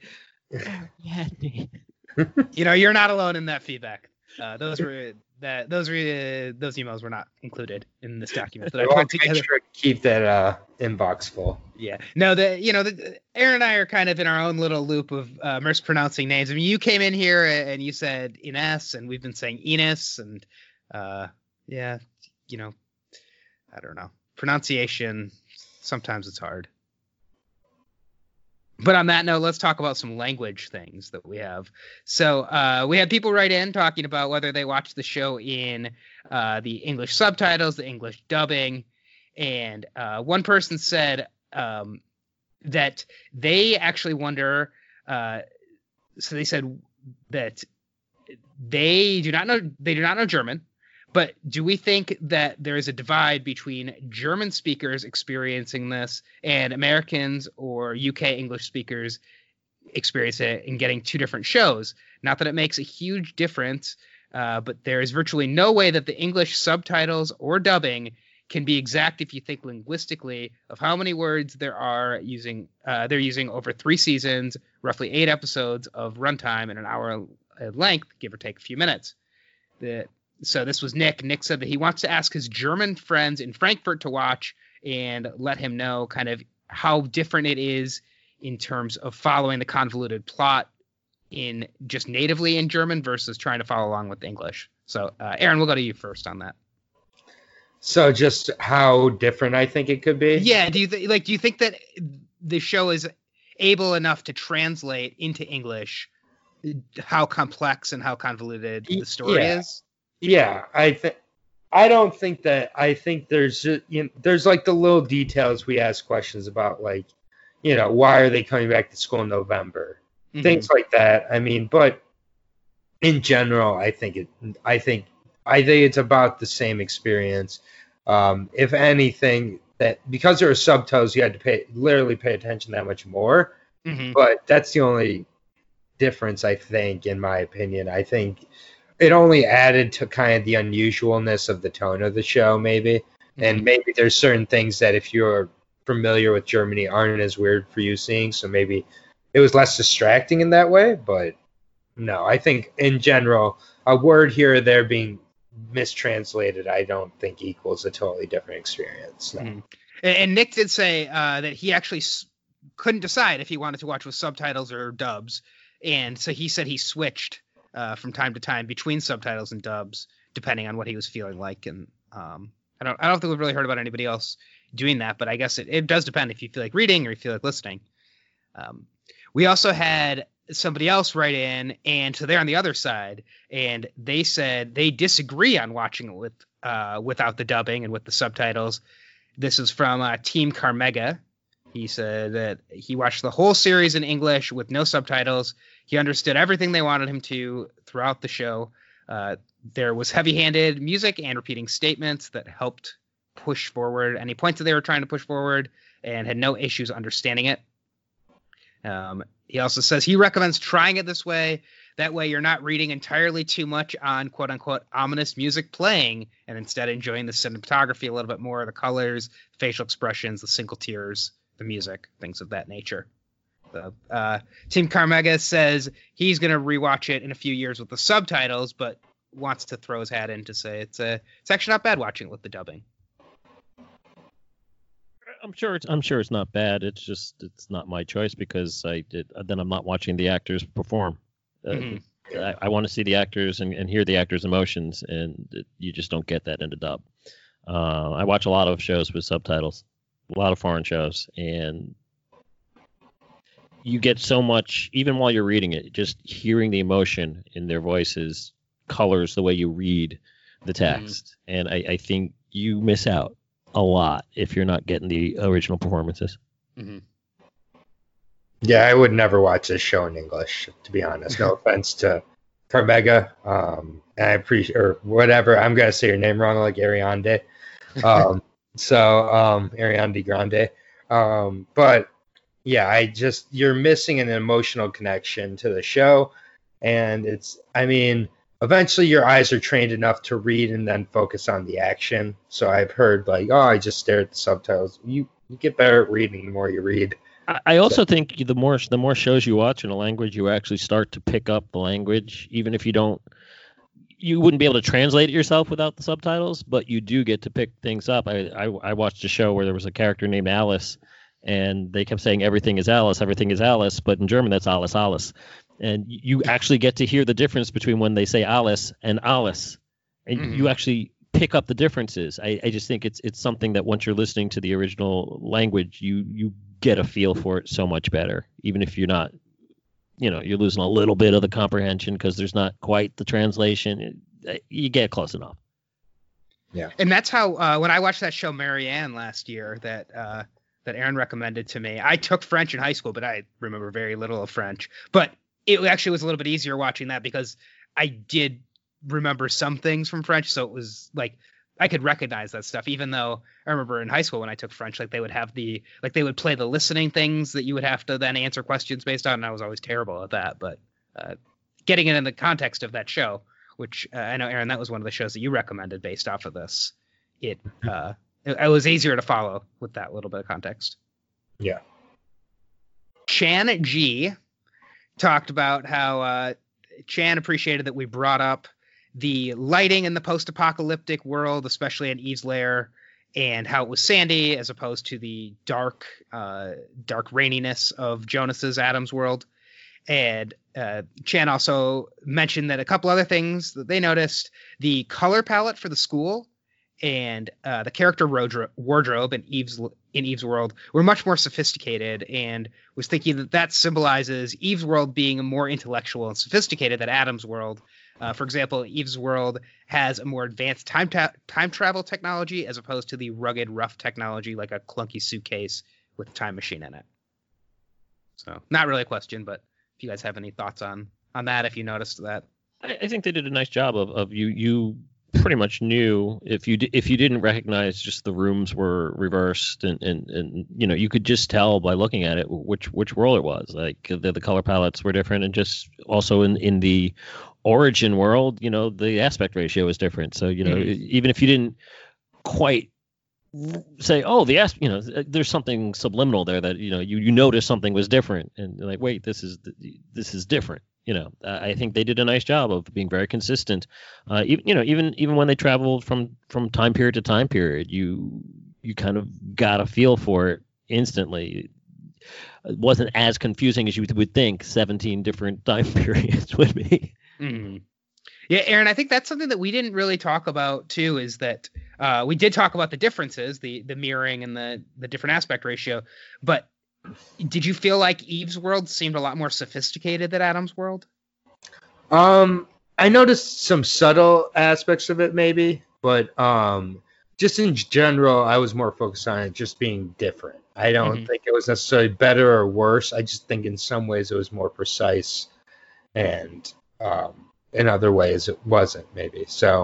Ariadne. You know, you're not alone in that feedback. Uh, those were that those were uh, those emails were not included in this document that I put together. Make sure to keep that uh, inbox full. Yeah. No, the you know, the, Aaron and I are kind of in our own little loop of uh, mispronouncing names. I mean, you came in here and you said Ines, and we've been saying Ines, and uh, yeah, you know, I don't know, pronunciation. Sometimes it's hard. But on that note, let's talk about some language things that we have. So uh, we had people write in talking about whether they watched the show in uh, the English subtitles, the English dubbing. And uh, one person said um, that they actually wonder. Uh, so they said that they do not know. They do not know German. But do we think that there is a divide between German speakers experiencing this and Americans or U K English speakers experience it and getting two different shows? Not that it makes a huge difference, uh, but there is virtually no way that the English subtitles or dubbing can be exact if you think linguistically of how many words there are using. Uh, they're using over three seasons, roughly eight episodes of runtime and an hour length, give or take a few minutes. The So this was Nick. Nick said that he wants to ask his German friends in Frankfurt to watch and let him know kind of how different it is in terms of following the convoluted plot in just natively in German versus trying to follow along with English. So, uh, Aaron, we'll go to you first on that. So just how different I think it could be? Yeah. Do you th- like? Do you think that the show is able enough to translate into English how complex and how convoluted the story yeah. is? Yeah, I think I don't think that I think there's you know, there's like the little details we ask questions about, like, you know, why are they coming back to school in November? Mm-hmm. Things like that. I mean, but in general, I think it I think I think it's about the same experience. Um, if anything, that because there are subtitles, you had to pay literally pay attention that much more. Mm-hmm. But that's the only difference, I think, in my opinion. I think it only added to kind of the unusualness of the tone of the show, maybe. And maybe there's certain things that if you're familiar with Germany aren't as weird for you seeing. So maybe it was less distracting in that way. But no, I think in general, a word here or there being mistranslated, I don't think equals a totally different experience. No. Mm-hmm. And Nick did say uh, that he actually s- couldn't decide if he wanted to watch with subtitles or dubs. And so he said he switched uh, from time to time between subtitles and dubs, depending on what he was feeling like. And um, I don't I don't think we've really heard about anybody else doing that, but I guess it, it does depend if you feel like reading or you feel like listening. Um, we also had somebody else write in, and so they're on the other side, and they said they disagree on watching it with uh, without the dubbing and with the subtitles. This is from uh, Team Carmega. He said that he watched the whole series in English with no subtitles. He understood everything they wanted him to throughout the show. Uh, there was heavy-handed music and repeating statements that helped push forward any points that they were trying to push forward, and had no issues understanding it. Um, he also says he recommends trying it this way. That way you're not reading entirely too much on quote-unquote ominous music playing, and instead enjoying the cinematography a little bit more, the colors, facial expressions, the single tears, the music, things of that nature. So, uh, Team Carmega says he's going to rewatch it in a few years with the subtitles, but wants to throw his hat in to say it's a, it's actually not bad watching it with the dubbing. I'm sure it's I'm sure it's not bad. It's just it's not my choice because I did then I'm not watching the actors perform. Uh, mm-hmm. I, I want to see the actors and, and hear the actors' emotions, and it, you just don't get that in the dub. Uh, I watch a lot of shows with subtitles, a lot of foreign shows, and you get so much, even while you're reading it, just hearing the emotion in their voices colors the way you read the text. Mm-hmm. And I, I think you miss out a lot if you're not getting the original performances. Mm-hmm. Yeah, I would never watch this show in English, to be honest. No offense to Carmega. Um, and I appreciate, or whatever, I'm going to say your name wrong, like Ariande. Um, so, um, Ariande Grande. Um, but yeah, I just, you're missing an emotional connection to the show. And it's, I mean, eventually your eyes are trained enough to read and then focus on the action. So I've heard like, oh, I just stare at the subtitles. You, you get better at reading the more you read. I also think the more the more shows you watch in a language, you actually start to pick up the language, even if you don't. You wouldn't be able to translate it yourself without the subtitles, but you do get to pick things up. I, I, I watched a show where there was a character named Alice, and they kept saying everything is Alice, everything is Alice, but in German that's Alles, Alles. And you actually get to hear the difference between when they say Alice and Alice, and mm-hmm. you actually pick up the differences. I, I just think it's it's something that once you're listening to the original language, you you get a feel for it so much better, even if you're not, you know, you're losing a little bit of the comprehension because there's not quite the translation. You get close enough. Yeah. And that's how, uh, when I watched that show Marianne last year that, uh, that Aaron recommended to me, I took French in high school, but I remember very little of French, but it actually was a little bit easier watching that because I did remember some things from French. So it was like, I could recognize that stuff, even though I remember in high school when I took French, like they would have the, like they would play the listening things that you would have to then answer questions based on. And I was always terrible at that, but uh, getting it in the context of that show, which uh, I know, Aaron, that was one of the shows that you recommended based off of this. It, uh, it, it was easier to follow with that little bit of context. Yeah. Chan G talked about how uh, Chan appreciated that we brought up the lighting in the post-apocalyptic world, especially in Eve's Lair, and how it was sandy as opposed to the dark, uh, dark raininess of Jonas's Adam's world. And uh, Chan also mentioned that a couple other things that they noticed: the color palette for the school and uh, the character wardrobe in Eve's in Eve's world were much more sophisticated, and was thinking that that symbolizes Eve's world being more intellectual and sophisticated than Adam's world. Uh, for example, Eve's world has a more advanced time ta- time travel technology as opposed to the rugged, rough technology like a clunky suitcase with a time machine in it. So, not really a question, but if you guys have any thoughts on on that, if you noticed that. I, I think they did a nice job of, of you you pretty much knew if you if you didn't recognize just the rooms were reversed and, and, and you know you could just tell by looking at it which which world it was. Like the, the color palettes were different, and just also in in the origin world, you know, the aspect ratio is different. So, you know, mm-hmm. even if you didn't quite say, oh, the asp- you know, there's something subliminal there that, you know, you, you notice something was different, and you're like, wait, this is this is different. You know, I think they did a nice job of being very consistent. Uh, even you know, even even when they traveled from from time period to time period, you you kind of got a feel for it instantly. It wasn't as confusing as you would think seventeen different time periods would be. Mm-hmm. Yeah, Aaron, I think that's something that we didn't really talk about too, is that uh, we did talk about the differences, the the mirroring and the the different aspect ratio. But did you feel like Eve's world seemed a lot more sophisticated than Adam's world? Um, I noticed some subtle aspects of it maybe, but um, just in general, I was more focused on it just being different. I don't mm-hmm. think it was necessarily better or worse. I just think in some ways it was more precise, and um, in other ways it wasn't maybe. So,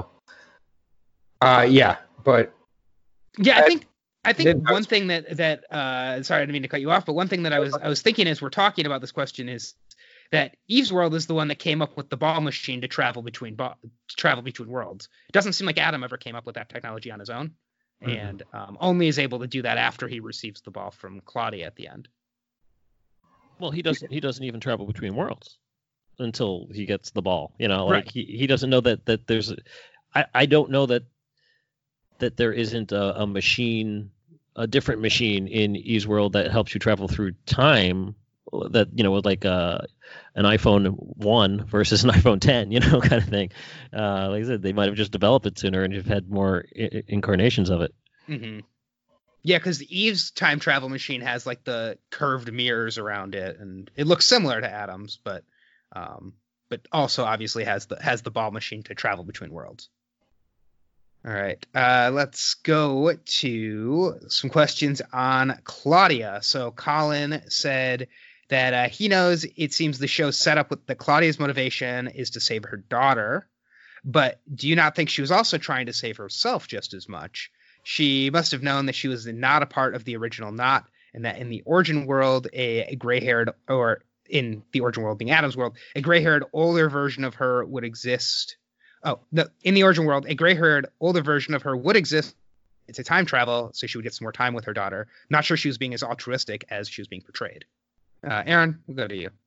uh, yeah, but yeah, I, I think I think one thing that that uh, sorry, I didn't mean to cut you off, but one thing that I was I was thinking as we're talking about this question is that Eve's world is the one that came up with the ball machine to travel between bo- to travel between worlds. It doesn't seem like Adam ever came up with that technology on his own. Mm-hmm. And um, only is able to do that after he receives the ball from Claudia at the end. Well, he doesn't. He doesn't even travel between worlds until he gets the ball. You know, like right. he, he doesn't know that that there's. A, I I don't know that that there isn't a, a machine, a different machine in Eve's world that helps you travel through time. That, you know, with like uh, an iPhone one versus an iPhone ten, you know, kind of thing. Uh, like I said, they might have just developed it sooner and have had more I- incarnations of it. Mm-hmm. Yeah, because Eve's time travel machine has like the curved mirrors around it, and it looks similar to Adam's, but um, but also obviously has the has the ball machine to travel between worlds. All right, uh, let's go to some questions on Claudia. So Colin said that uh, he knows it seems the show's set up with that Claudia's motivation is to save her daughter, but do you not think she was also trying to save herself just as much? She must have known that she was not a part of the original knot, and that in the origin world, a, a gray-haired, or in the origin world being Adam's world, a gray-haired older version of her would exist. Oh, no, in the origin world, a gray-haired older version of her would exist. It's a time travel, so she would get some more time with her daughter. Not sure she was being as altruistic as she was being portrayed. Uh, Aaron, we'll go to you.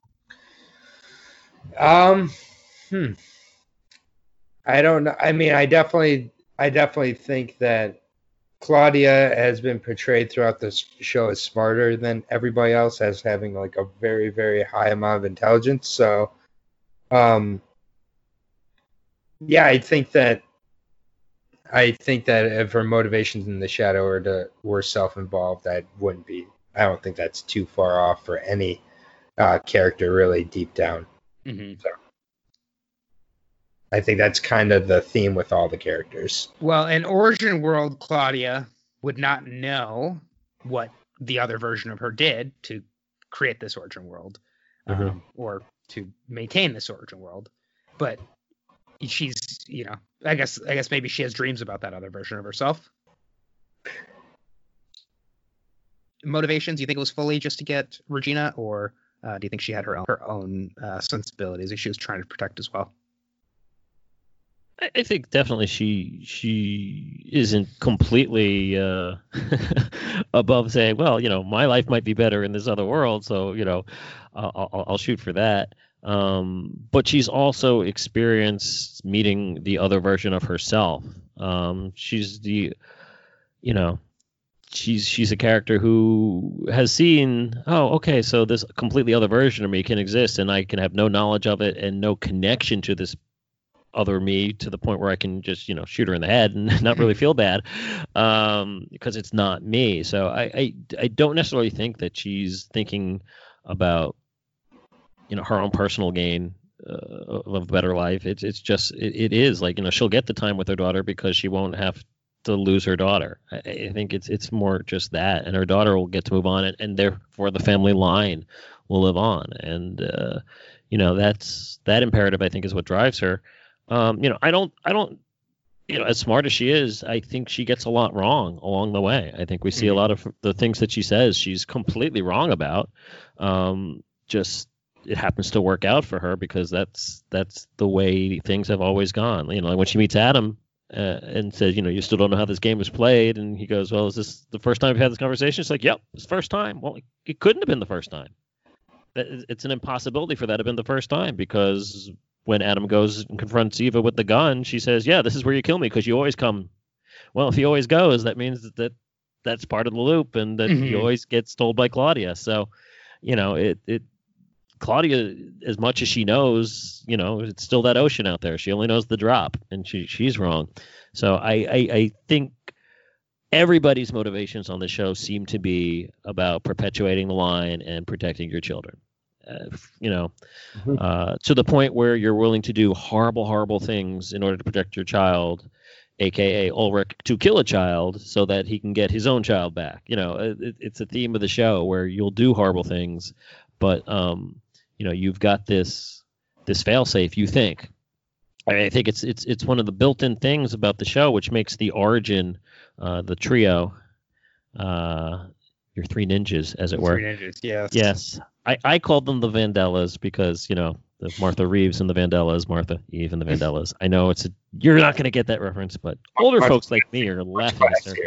Um, hmm. I don't know. I mean, I definitely, I definitely think that Claudia has been portrayed throughout this show as smarter than everybody else, as having like a very, very high amount of intelligence. So, um, yeah, I think that, I think that if her motivations in the shadow were to were self-involved, that wouldn't be. I don't think that's too far off for any uh, character really deep down. Mm-hmm. So I think that's kind of the theme with all the characters. Well, in origin world, Claudia would not know what the other version of her did to create this origin world, mm-hmm. um, or to maintain this origin world. But she's, you know, I guess, I guess maybe she has dreams about that other version of herself. Motivations, do you think it was fully just to get Regina, or uh, do you think she had her own, her own uh, sensibilities that she was trying to protect as well? I, I think definitely she she isn't completely uh, above saying, well, you know, my life might be better in this other world, so, you know, I'll, I'll, I'll shoot for that. Um, but she's also experienced meeting the other version of herself. Um, she's the, you know, she's she's a character who has seen, oh, okay, so this completely other version of me can exist, and I can have no knowledge of it and no connection to this other me, to the point where I can just, you know, shoot her in the head and not really feel bad, um, because it's not me. So I, I I don't necessarily think that she's thinking about, you know, her own personal gain uh, of a better life. It's it's just it, it is like, you know, she'll get the time with her daughter because she won't have to lose her daughter. I, I think it's it's more just that, and her daughter will get to move on, and, and therefore the family line will live on. And uh, you know, that's that imperative, I think, is what drives her. Um, you know, I don't I don't you know, as smart as she is, I think she gets a lot wrong along the way. I think we see mm-hmm. a lot of the things that she says she's completely wrong about. Um, just it happens to work out for her because that's that's the way things have always gone. You know, when she meets Adam uh, and says, you know, you still don't know how this game was played. And he goes, well, is this the first time we've had this conversation? It's like, yep, it's the first time. Well, it couldn't have been the first time. It's an impossibility for that to have been the first time, because when Adam goes and confronts Eva with the gun, she says, yeah, this is where you kill me because you always come. Well, if he always goes, that means that, that that's part of the loop, and that mm-hmm. he always gets told by Claudia. So, you know, it, it Claudia, as much as she knows, you know, it's still that ocean out there. She only knows the drop, and she she's wrong. So I, I, I think everybody's motivations on the show seem to be about perpetuating the line and protecting your children. Uh, you know, mm-hmm. uh, to the point where you're willing to do horrible, horrible things in order to protect your child, A K A Ulrich, to kill a child so that he can get his own child back. You know, it, it's a theme of the show where you'll do horrible things, but um, you know, you've got this this failsafe. You think. I, mean, I think it's it's it's one of the built-in things about the show, which makes the origin, uh, the trio, uh, your three ninjas, as it were. Three ninjas, yes. Yes. I, I called them the Vandellas because, you know, the Martha Reeves and the Vandellas, Martha Eve and the Vandellas. I know it's a, you're not going to get that reference, but older folks like me are laughing.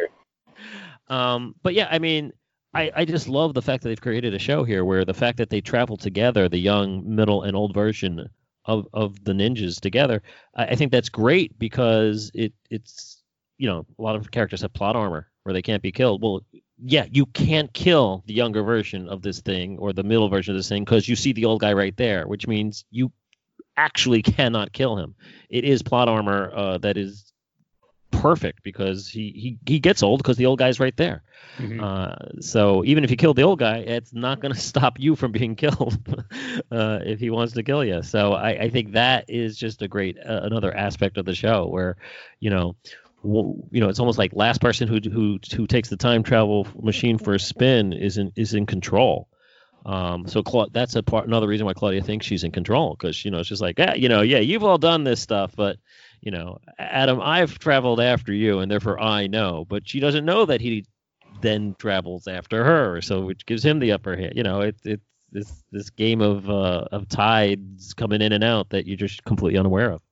Um, but yeah, I mean, I, I just love the fact that they've created a show here where the fact that they travel together, the young, middle, and old version of, of the ninjas together, I, I think that's great because it it's, you know, a lot of characters have plot armor where they can't be killed. Well, yeah, you can't kill the younger version of this thing or the middle version of this thing because you see the old guy right there, which means you actually cannot kill him. It is plot armor uh, that is perfect because he, he, he gets old because the old guy's right there. Mm-hmm. Uh, so even if you kill the old guy, it's not going to stop you from being killed uh, if he wants to kill you. So I, I think that is just a great uh, another aspect of the show where, you know, you know, it's almost like last person who who who takes the time travel machine for a spin is in is in control. Um, so Cla- that's a part, another reason why Claudia thinks she's in control, because, you know, it's just like, yeah, you know, yeah, you've all done this stuff, but, you know, Adam, I've traveled after you, and therefore I know. But she doesn't know that he then travels after her, so which gives him the upper hand. You know, it, it's this this game of uh, of tides coming in and out that you're just completely unaware of.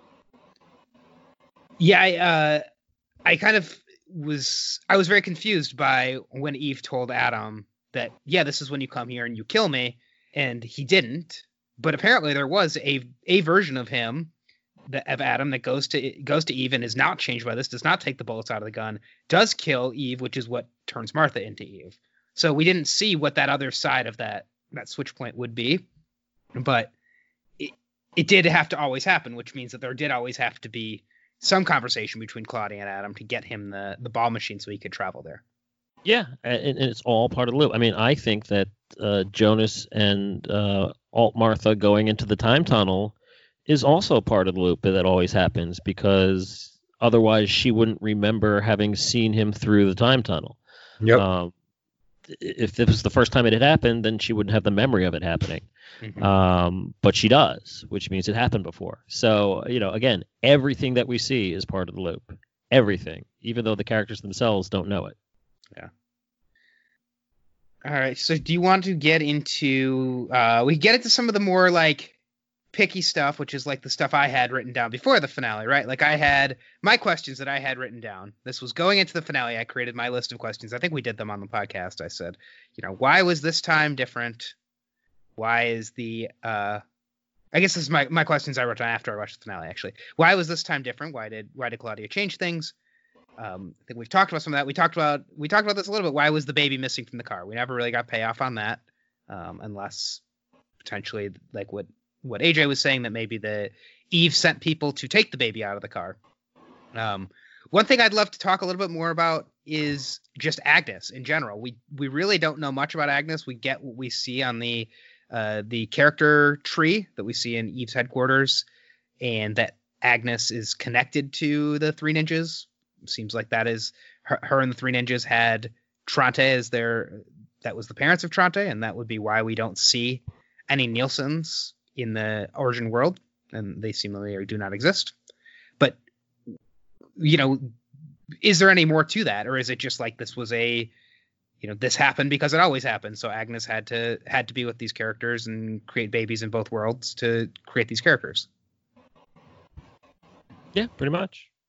Yeah, I, uh, I kind of was, I was very confused by when Eve told Adam that, yeah, this is when you come here and you kill me, and he didn't. But apparently there was a a version of him, that, of Adam, that goes to goes to Eve and is not changed by this, does not take the bullets out of the gun, does kill Eve, which is what turns Martha into Eve. So we didn't see what that other side of that that switch point would be, but it, it did have to always happen, which means that there did always have to be some conversation between Claudia and Adam to get him the, the ball machine so he could travel there. Yeah, and, and it's all part of the loop. I mean, I think that uh, Jonas and uh, Alt Martha going into the time tunnel is also part of the loop that always happens, because otherwise she wouldn't remember having seen him through the time tunnel. Yep. Um, if it was the first time it had happened, then she wouldn't have the memory of it happening. Mm-hmm. Um, but she does, which means it happened before. So, you know, again, everything that we see is part of the loop. Everything, even though the characters themselves don't know it. Yeah. All right. So do you want to get into, uh, we get into some of the more like picky stuff, which is like the stuff I had written down before the finale, right? Like I had my questions that I had written down. This was going into the finale. I created my list of questions. I think we did them on the podcast. I said, you know, why was this time different? Why is the, uh, I guess this is my, my questions I wrote down after I watched the finale, actually. Why was this time different? Why did, why did Claudia change things? Um, I think we've talked about some of that. We talked about, we talked about this a little bit. Why was the baby missing from the car? We never really got payoff on that. Um, unless potentially like what, what A J was saying, that maybe the Eve sent people to take the baby out of the car. Um, one thing I'd love to talk a little bit more about is just Agnes in general. We, we really don't know much about Agnes. We get what we see on the, uh, the character tree that we see in Eve's headquarters, and that Agnes is connected to the Three Ninjas. Seems like that is her, her and the Three Ninjas had Trante as their, that was the parents of Trante, and that would be why we don't see any Nielsen's in the origin world, and they seemingly do not exist. But, you know, is there any more to that, or is it just like this was a, you know, this happened because it always happens, so Agnes had to had to be with these characters and create babies in both worlds to create these characters? Yeah, pretty much.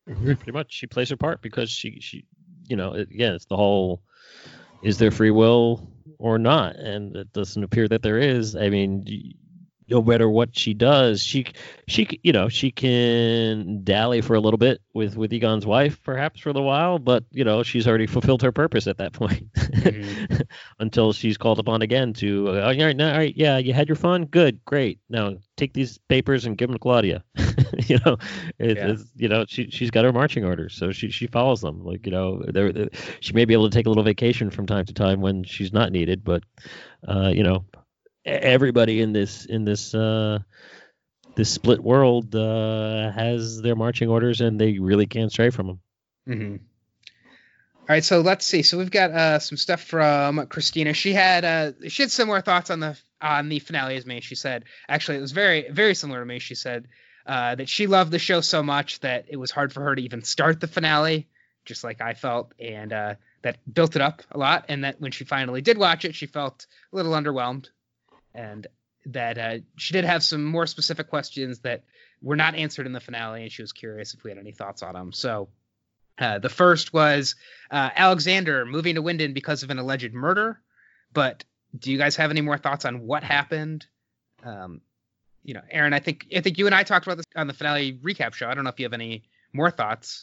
Pretty much, she plays her part because she, she, you know, again, it's the whole, is there free will or not? And it doesn't appear that there is. I mean, no matter what she does, she, she, you know, she can dally for a little bit with, with Egon's wife, perhaps for a little while, but, you know, she's already fulfilled her purpose at that point mm-hmm. until she's called upon again to, uh, all right, no, all right, yeah, you had your fun. Good, great. Now take these papers and give them to Claudia. you know, it, yeah. it's, you know, she, she's got her marching orders, so she, she follows them. Like, you know, they're, they're, she may be able to take a little vacation from time to time when she's not needed, but, uh, you know, everybody in this in this uh, this split world uh, has their marching orders, and they really can't stray from them. Mm-hmm. All right, so let's see. So we've got uh, some stuff from Christina. She had uh, she had similar thoughts on the on the finale as me. She said, actually, it was very very similar to me. She said uh, that she loved the show so much that it was hard for her to even start the finale, just like I felt, and uh, that built it up a lot. And that when she finally did watch it, she felt a little underwhelmed. And that uh, she did have some more specific questions that were not answered in the finale, and she was curious if we had any thoughts on them. So uh, the first was uh, Alexander moving to Winden because of an alleged murder. But do you guys have any more thoughts on what happened? Um, you know, Aaron, I think I think you and I talked about this on the finale recap show. I don't know if you have any more thoughts.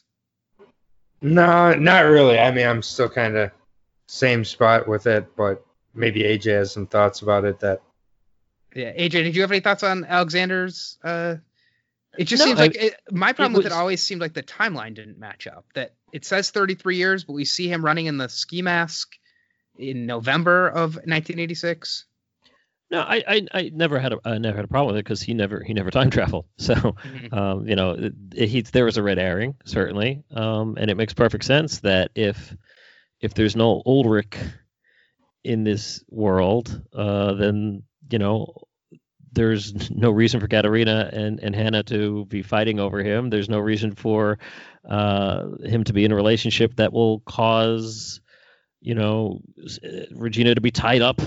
No, not really. I mean, I'm still kind of same spot with it, but maybe A J has some thoughts about it that. Yeah, A J, did you have any thoughts on Alexander's? Uh, it just no, seems like I, it, my problem it with was, it always seemed like the timeline didn't match up. That it says thirty-three years, but we see him running in the ski mask in November of nineteen eighty-six. No, I, I, I never had a I never had a problem with it because he never he never time traveled. So, mm-hmm. um, you know, it, it, he there was a red herring certainly, um, and it makes perfect sense that if if there's no Ulrich in this world, uh, then you know. There's no reason for Katarina and, and Hannah to be fighting over him. There's no reason for uh, him to be in a relationship that will cause, you know, Regina to be tied up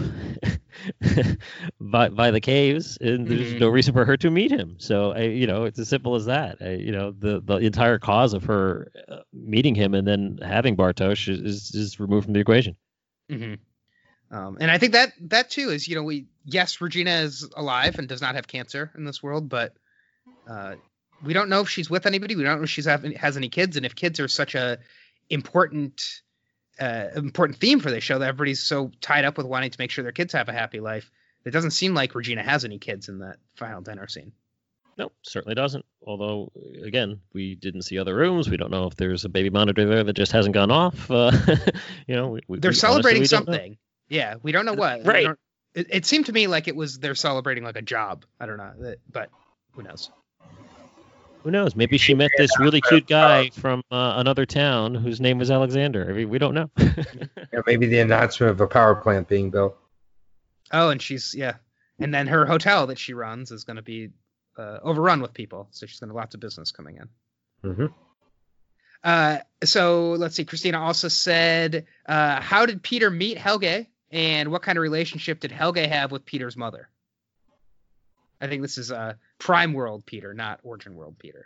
by by the caves, and there's mm-hmm. no reason for her to meet him. So, I, you know, it's as simple as that. I, you know, the the entire cause of her uh, meeting him and then having Bartosz is is, is removed from the equation. Mm-hmm. Um, and I think that that too is, you know, we yes, Regina is alive and does not have cancer in this world, but uh, we don't know if she's with anybody. We don't know if she's have, has any kids, and if kids are such a important uh, important theme for this show that everybody's so tied up with wanting to make sure their kids have a happy life. It doesn't seem like Regina has any kids in that final dinner scene. No, certainly doesn't. Although, again, we didn't see other rooms. We don't know if there's a baby monitor there that just hasn't gone off. Uh, you know, we, we, they're we, celebrating honestly, something. Yeah, we don't know what. Right. Don't, it, it seemed to me like it was they're celebrating like a job. I don't know, but who knows? Who knows? Maybe she met this really cute guy from uh, another town whose name was Alexander. I mean, we don't know. Yeah, maybe the announcement of a power plant being built. Oh, and she's yeah, and then her hotel that she runs is going to be uh, overrun with people, so she's going to have lots of business coming in. Mm-hmm. Uh, so let's see. Christina also said, uh, "How did Peter meet Helge, and what kind of relationship did Helge have with Peter's mother?" I think this is uh, Prime World Peter, not Origin World Peter.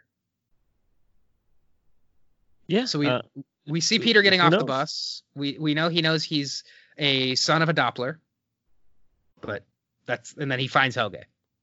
Yeah. So we uh, we see Peter getting off knows? the bus. We we know he knows he's a son of a Doppler, but that's and then he finds Helge.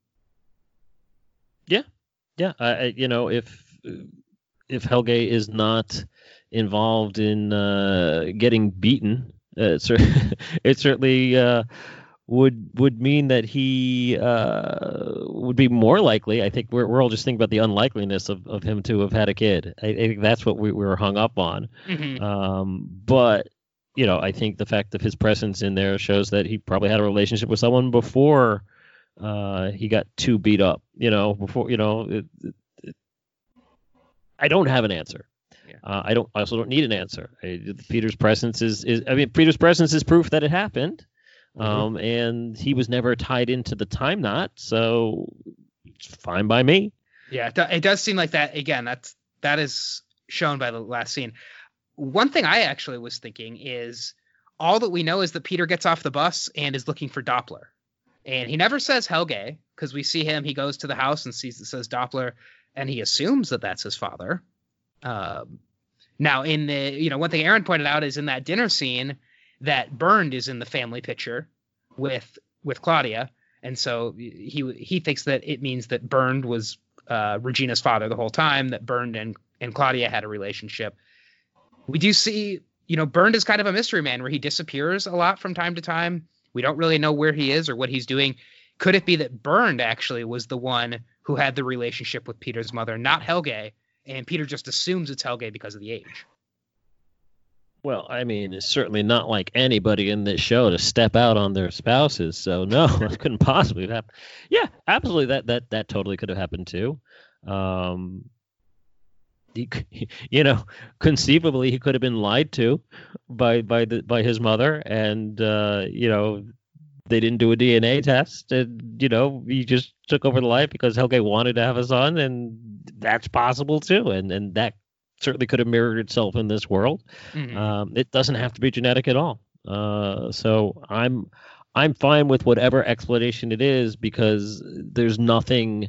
Yeah, yeah. I, you know, if if Helge is not involved in uh, getting beaten, uh, it, it certainly uh, would would mean that he uh, would be more likely. I think we're we're all just thinking about the unlikeliness of, of him to have had a kid. I, I think that's what we, we were hung up on. Mm-hmm. Um, but you know, I think the fact of his presence in there shows that he probably had a relationship with someone before uh, he got too beat up. You know, before you know. It, it, it, I don't have an answer. Yeah. Uh, I don't. I also don't need an answer. I, Peter's presence is, is. I mean, Peter's presence is proof that it happened. Um, mm-hmm. And he was never tied into the time knot, so it's fine by me. Yeah, it, do, it does seem like that. Again, that's that is shown by the last scene. One thing I actually was thinking is all that we know is that Peter gets off the bus and is looking for Doppler, and he never says Helge because we see him. He goes to the house and sees it says Doppler, and he assumes that that's his father. Um, now, in the you know one thing Aaron pointed out is in that dinner scene that Bernd is in the family picture with with Claudia, and so he he thinks that it means that Bernd was uh, Regina's father the whole time, that Bernd and and Claudia had a relationship. We do see, you know, Bernd is kind of a mystery man where he disappears a lot from time to time. We don't really know where he is or what he's doing. Could it be that Bernd actually was the one who had the relationship with Peter's mother, not Helge, and Peter just assumes it's Helge because of the age? Well, I mean, it's certainly not like anybody in this show to step out on their spouses. So no, it couldn't possibly happen. Yeah, absolutely. That that that totally could have happened too. Um, he, you know, conceivably he could have been lied to by by the by his mother, and uh, you know, they didn't do a D N A test, and you know, he just took over the life because Helge wanted to have a son, and that's possible too, and and that certainly could have mirrored itself in this world. Mm-hmm. Um, it doesn't have to be genetic at all. Uh, so I'm I'm fine with whatever explanation it is because there's nothing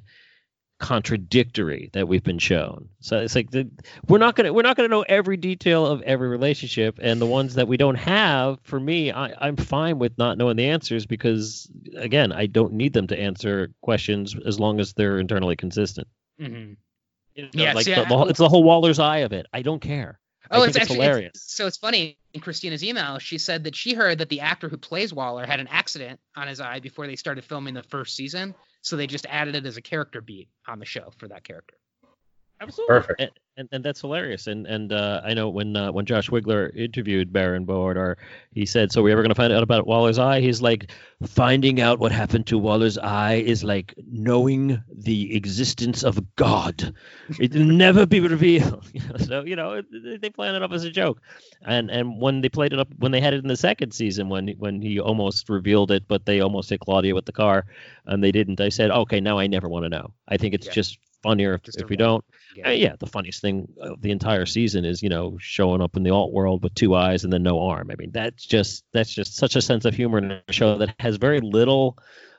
contradictory that we've been shown. So it's like the, we're not gonna we're not gonna know every detail of every relationship, and the ones that we don't have, for me, I, I'm fine with not knowing the answers because again, I don't need them to answer questions as long as they're internally consistent. Mm-hmm. You know, yes, like yeah. the, the, it's the whole Waller's eye of it. I don't care. Oh, I it's think actually it's hilarious. It's, so it's funny. In Christina's email, she said that she heard that the actor who plays Waller had an accident on his eye before they started filming the first season, so they just added it as a character beat on the show for that character. Absolutely. Perfect. And, and, and that's hilarious. And and uh, I know when uh, when Josh Wigler interviewed Baron Beauregard, he said, "So are we ever going to find out about Waller's eye?" He's like, "Finding out what happened to Waller's eye is like knowing the existence of God. It'll never be revealed." So you know they planned it up as a joke. And and when they played it up, when they had it in the second season, when when he almost revealed it, but they almost hit Claudia with the car, and they didn't. I said, "Okay, now I never want to know." I think it's yeah. just funnier if, if we don't. Yeah. Uh, yeah, the funniest thing of the entire season is, you know, showing up in the alt world with two eyes and then no arm. I mean, that's just that's just such a sense of humor in a show that has very little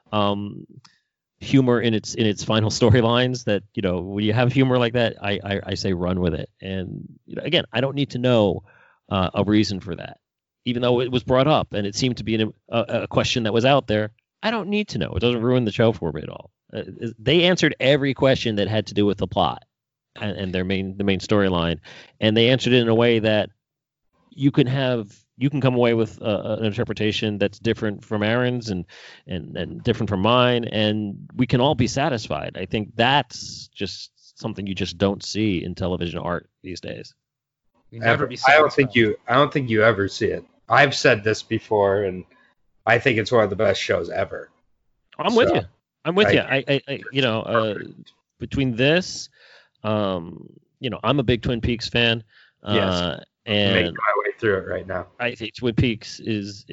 um, humor in its in its final storylines. That, you know, when you have humor like that, I I, I say run with it. And you know, again, I don't need to know uh, a reason for that, even though it was brought up and it seemed to be an, a, a question that was out there. I don't need to know. It doesn't ruin the show for me at all. Uh, they answered every question that had to do with the plot and, and their main the main storyline, and they answered it in a way that you can have you can come away with uh, an interpretation that's different from Aaron's and, and and different from mine, and we can all be satisfied. I think that's just something you just don't see in television art these days. You never be satisfied. I don't think you I don't think you ever see it. I've said this before, and I think it's one of the best shows ever. I'm so, with you. I'm with I, you. I, I, I you know, uh, between this, um, you know, I'm a big Twin Peaks fan. Uh, yes. And making my way through it right now. I think Twin Peaks is,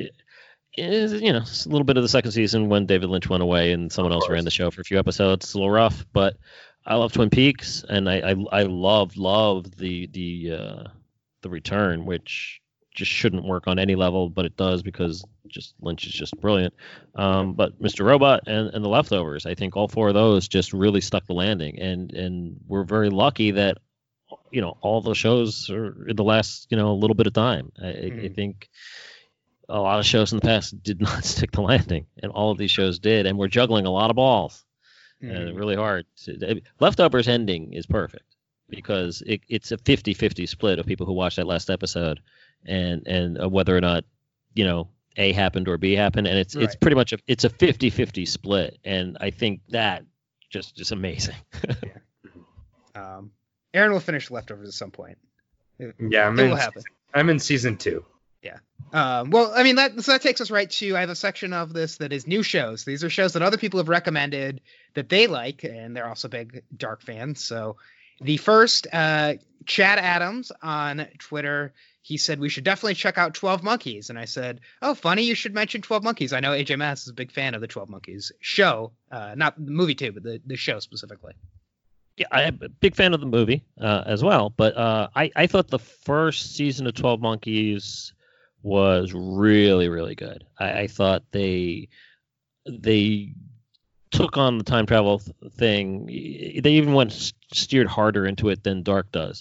is you know, a little bit of the second season when David Lynch went away and someone else ran the show for a few episodes. It's a little rough, but I love Twin Peaks, and I, I, I love, love the the uh, the return, which just shouldn't work on any level, but it does because just Lynch is just brilliant. Um, but Mister Robot and, and The Leftovers, I think all four of those just really stuck the landing, and and we're very lucky that, you know, all the shows are in the last, you know, a little bit of time. I, mm. I think a lot of shows in the past did not stick the landing, and all of these shows did, and we're juggling a lot of balls. Mm. Uh, really hard. To, Leftovers ending is perfect because it, it's a fifty-fifty split of people who watch that last episode and and uh, whether or not, you know, A happened or B happened, and it's right. it's pretty much a it's a fifty-fifty split, and I think that just is amazing. yeah. Um, Aaron will finish Leftovers at some point. It, yeah, I'm it in, will happen. I'm in season two. Yeah. Um, well, I mean, that so that takes us right to, I have a section of this that is new shows. These are shows that other people have recommended that they like, and they're also big Dark fans. So the first, uh, Chad Adams on Twitter, he said we should definitely check out twelve Monkeys. And I said, oh, funny, you should mention twelve Monkeys. I know A J Mass is a big fan of the twelve Monkeys show, uh, not the movie too, but the, the show specifically. Yeah, I'm a big fan of the movie uh, as well. But uh, I, I thought the first season of twelve Monkeys was really, really good. I, I thought they they took on the time travel th- thing. They even went steered harder into it than Dark does.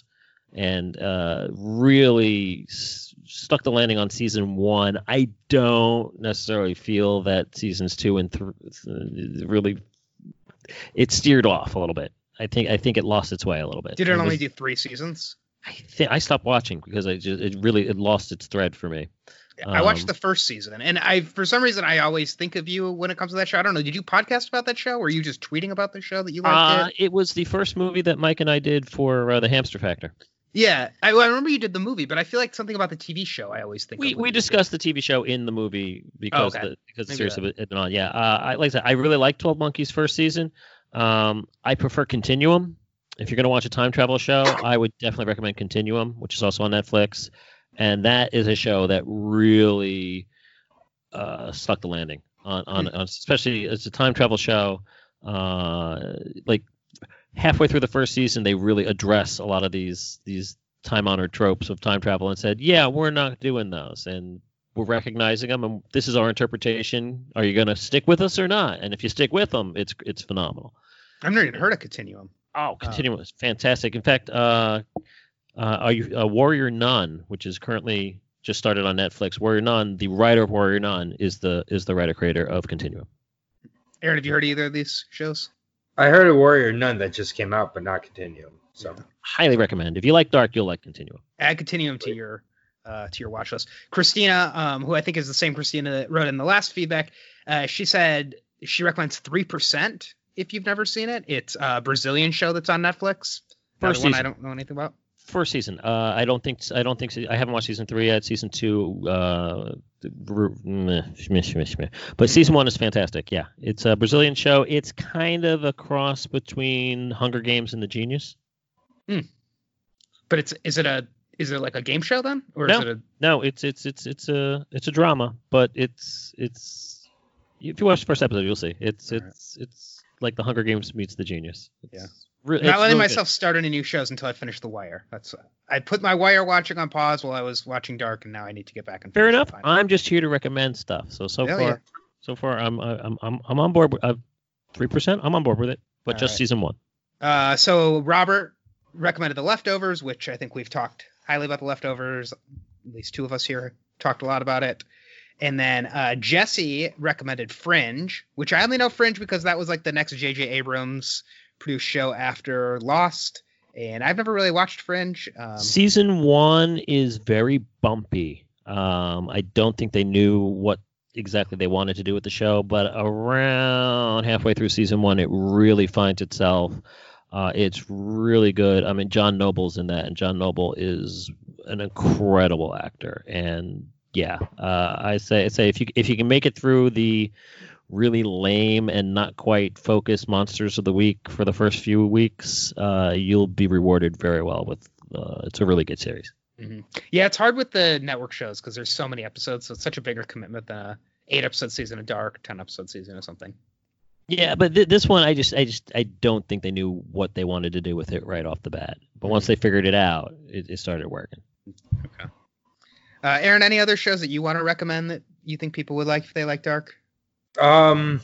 and uh, really s- stuck the landing on season one. I don't necessarily feel that seasons two and three really it steered off a little bit. I think I think it lost its way a little bit. Did it, it only was, do three seasons? I think I stopped watching because I just it really it lost its thread for me. Yeah, I watched um, the first season, and I for some reason I always think of you when it comes to that show. I don't know. Did you podcast about that show, or were you just tweeting about the show that you liked uh, it? It was the first movie that Mike and I did for uh, the Hamster Factor. Yeah, I, I remember you did the movie, but I feel like something about the T V show. I always think we of we discussed the T V show in the movie because oh, okay. the, because the series had been on. Yeah, uh, I like I said, I really liked twelve Monkeys first season. Um, I prefer Continuum. If you're going to watch a time travel show, I would definitely recommend Continuum, which is also on Netflix. And that is a show that really uh, stuck the landing on, on, on, especially as a time travel show. Uh, like halfway through the first season, they really address a lot of these these time-honored tropes of time travel and said, yeah, we're not doing those. And we're recognizing them. And this is our interpretation. Are you going to stick with us or not? And if you stick with them, it's it's phenomenal. I've never even heard of Continuum. Oh, Continuum is fantastic. In fact, uh, uh, are you uh, Warrior Nun, which is currently just started on Netflix. Warrior Nun, the writer of Warrior Nun, is the is the writer creator of Continuum. Aaron, have you heard of either of these shows? I heard of Warrior Nun that just came out, but not Continuum. So yeah. Highly recommend. If you like Dark, you'll like Continuum. Add Continuum to your uh, to your watch list. Christina, um, who I think is the same Christina that wrote in the last feedback, uh, she said she recommends three percent. If you've never seen it, it's a Brazilian show that's on Netflix. First one season. I don't know anything about. First season. Uh, I don't think. I don't think. I haven't watched season three yet. Season two. Uh, but season one is fantastic. Yeah, it's a Brazilian show. It's kind of a cross between Hunger Games and The Genius. Hmm. But it's is it a is it like a game show then, or no, is it a no? It's it's it's it's a it's a drama, but it's it's if you watch the first episode, you'll see it's it's right. it's. Like the Hunger Games meets The Genius. It's yeah. Re- Not letting really myself good. start any new shows until I finish The Wire. That's I put my Wire watching on pause while I was watching Dark, and now I need to get back and. Fair enough. I'm just here to recommend stuff. So so Hell far, yeah. so far I'm I'm I'm I'm on board with uh, three percent. I'm on board with it, but All just right. season one. Uh, so Robert recommended The Leftovers, which I think we've talked highly about. The Leftovers. At least two of us here talked a lot about it. And then uh, Jesse recommended Fringe, which I only know Fringe because that was like the next J J Abrams produced show after Lost. And I've never really watched Fringe. Um, Season one is very bumpy. Um, I don't think they knew what exactly they wanted to do with the show, but around halfway through season one, it really finds itself. Uh, it's really good. I mean, John Noble's in that, and John Noble is an incredible actor. And yeah, uh, I say I say if you if you can make it through the really lame and not quite focused Monsters of the Week for the first few weeks, uh, you'll be rewarded very well with. Uh, it's a really good series. Mm-hmm. Yeah, it's hard with the network shows because there's so many episodes, so it's such a bigger commitment than a eight episode season of Dark, ten episode season or something. Yeah, but th- this one, I just, I just, I don't think they knew what they wanted to do with it right off the bat. But once they figured it out, it, it started working. Okay. Uh, Aaron, any other shows that you want to recommend that you think people would like if they like Dark? Um,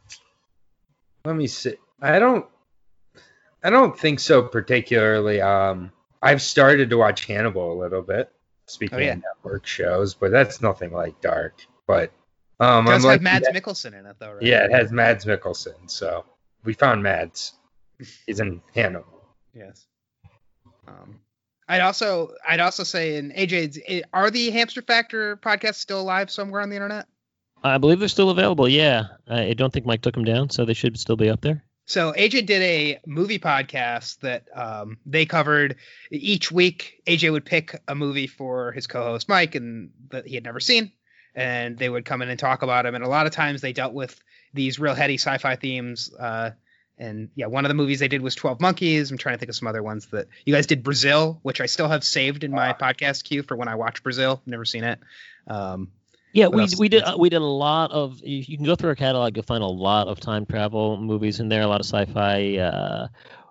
let me see. I don't, I don't think so particularly. Um, I've started to watch Hannibal a little bit. Speaking oh, yeah. of network shows, but that's nothing like Dark. But um, it does I'm have like, Mads yeah, Mikkelsen in it, though, right? Yeah, it has Mads Mikkelsen. So we found Mads. He's in Hannibal. Yes. Um, I'd also, I'd also say, in A J, are the Hamster Factor podcasts still alive somewhere on the internet? I believe they're still available. Yeah, I don't think Mike took them down, so they should still be up there. So A J did a movie podcast that um, they covered each week. A J would pick a movie for his co-host Mike and that he had never seen, and they would come in and talk about him. And a lot of times they dealt with these real heady sci-fi themes. Uh, and yeah, one of the movies they did was twelve Monkeys. I'm trying to think of some other ones that you guys did. Brazil, which I still have saved in my podcast queue for when I watch Brazil. Never seen it. Um, Yeah, we we did uh, we did a lot of. You can go through our catalog, you'll find a lot of time travel movies in there, a lot of sci-fi. Uh,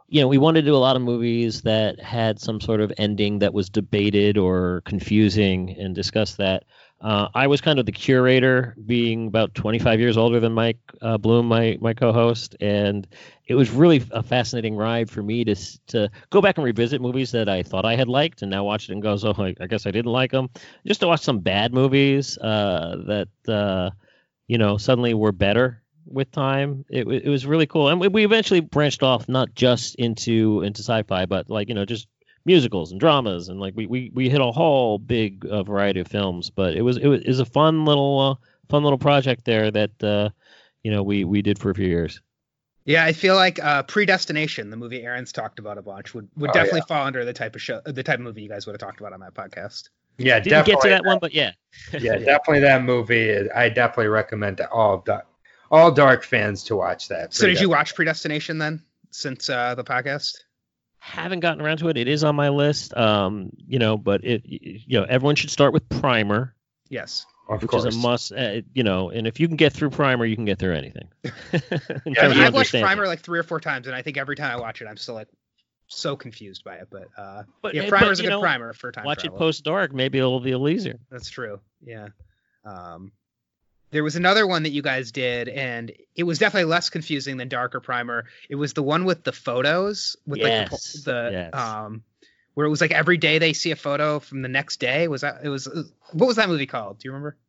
you know, we wanted to do a lot of movies that had some sort of ending that was debated or confusing and discuss that. Uh, I was kind of the curator, being about twenty-five years older than Mike uh, Bloom, my my co-host, and it was really a fascinating ride for me to to go back and revisit movies that I thought I had liked, and now watch it and go, oh, I, I guess I didn't like them. Just to watch some bad movies uh, that uh, you know suddenly were better with time. It it was really cool, and we, we eventually branched off not just into into sci-fi, but like you know just musicals and dramas, and like we, we, we hit a whole big uh, variety of films. But it was it was, it was a fun little uh, fun little project there that uh, you know we, we did for a few years. Yeah, I feel like uh, Predestination, the movie Aaron's talked about a bunch, would, would oh, definitely yeah. fall under the type of show, the type of movie you guys would have talked about on that podcast. Yeah, didn't definitely get to that one, but yeah, yeah, yeah, definitely that movie. I definitely recommend to all all Dark fans to watch that. So did you watch Predestination then, since uh, the podcast? Haven't gotten around to it. It is on my list. Um, you know, but it, you know, everyone should start with Primer. Yes, of which course. is a must. Uh, you know, and if you can get through Primer, you can get through anything. yeah, I mean, I've watched Primer like three or four times, and I think every time I watch it, I'm still like so confused by it. But, uh, but yeah, Primer's but, a good know, primer for time watch travel. Watch it post dark. Maybe it'll be a little easier. That's true. Yeah. Um, There was another one that you guys did, and it was definitely less confusing than Dark or Primer. It was the one with the photos, with yes. like the, the yes. um, where it was like every day they see a photo from the next day. Was that it was? What was that movie called? Do you remember?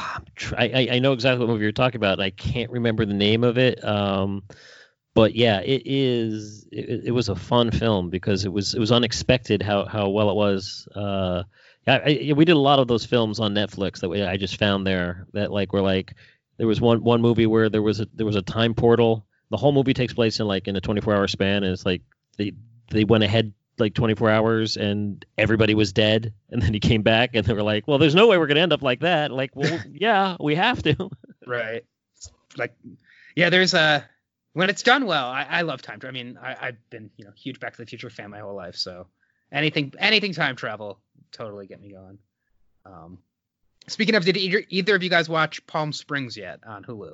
I I know exactly what movie you're talking about. I can't remember the name of it. Um, but yeah, it is. It, it was a fun film because it was it was unexpected how how well it was. Uh, I, I, we did a lot of those films on Netflix that we, I just found there that like were like there was one one movie where there was a there was a time portal. The whole movie takes place in like in a twenty-four hour span, and it's like they they went ahead like twenty-four hours and everybody was dead, and then he came back and they were like, well, there's no way we're gonna end up like that. Like, well, yeah, we have to. Right. Like, yeah, there's a when it's done well. I, I love time travel. I mean, I, I've been you know huge Back to the Future fan my whole life, so anything anything time travel. Totally get me going. Um, speaking of, did either, either of you guys watch Palm Springs yet on Hulu?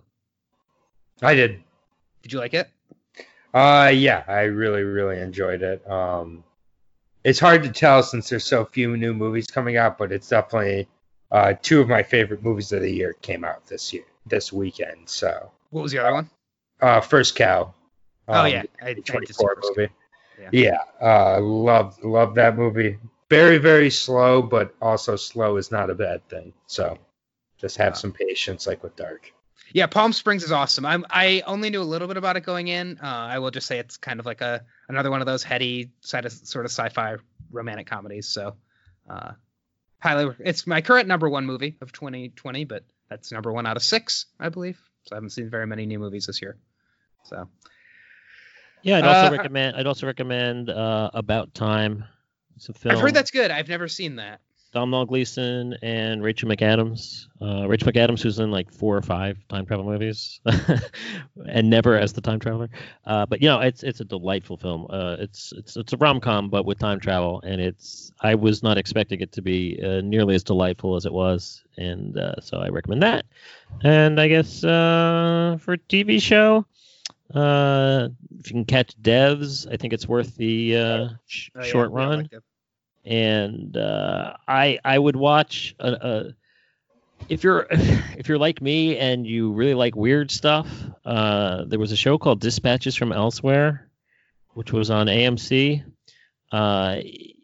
I did. Did you like it? Uh, yeah, I really, really enjoyed it. Um, it's hard to tell since there's so few new movies coming out, but it's definitely uh, two of my favorite movies of the year came out this year, this weekend. So. What was the other one? Uh, First Cow. Um, oh yeah, I, I twenty-four movie. Yeah, yeah uh, love love that movie. Very, very slow, but also slow is not a bad thing. So just have uh, some patience, like with Dark. Yeah, Palm Springs is awesome. I'm, I only knew a little bit about it going in. Uh, I will just say it's kind of like a another one of those heady side of, sort of sci-fi romantic comedies. So uh, highly, it's my current number one movie of twenty twenty, but that's number one out of six, I believe. So I haven't seen very many new movies this year. So yeah, I'd also uh, recommend. I'd also recommend uh, About Time. It's a film. I've heard that's good. I've never seen that. Domhnall Gleeson and Rachel McAdams. Uh, Rachel McAdams, who's in like four or five time travel movies, and never as the time traveler. Uh, but you know, it's it's a delightful film. Uh, it's it's it's a rom com, but with time travel, and it's I was not expecting it to be uh, nearly as delightful as it was, and uh, so I recommend that. And I guess uh, for a T V show. Uh, if you can catch Devs, I think it's worth the uh, sh- oh, yeah, short yeah, run. Like and uh, I I would watch a, a, if you're if you're like me and you really like weird stuff. Uh, there was a show called Dispatches from Elsewhere, which was on A M C. Uh, it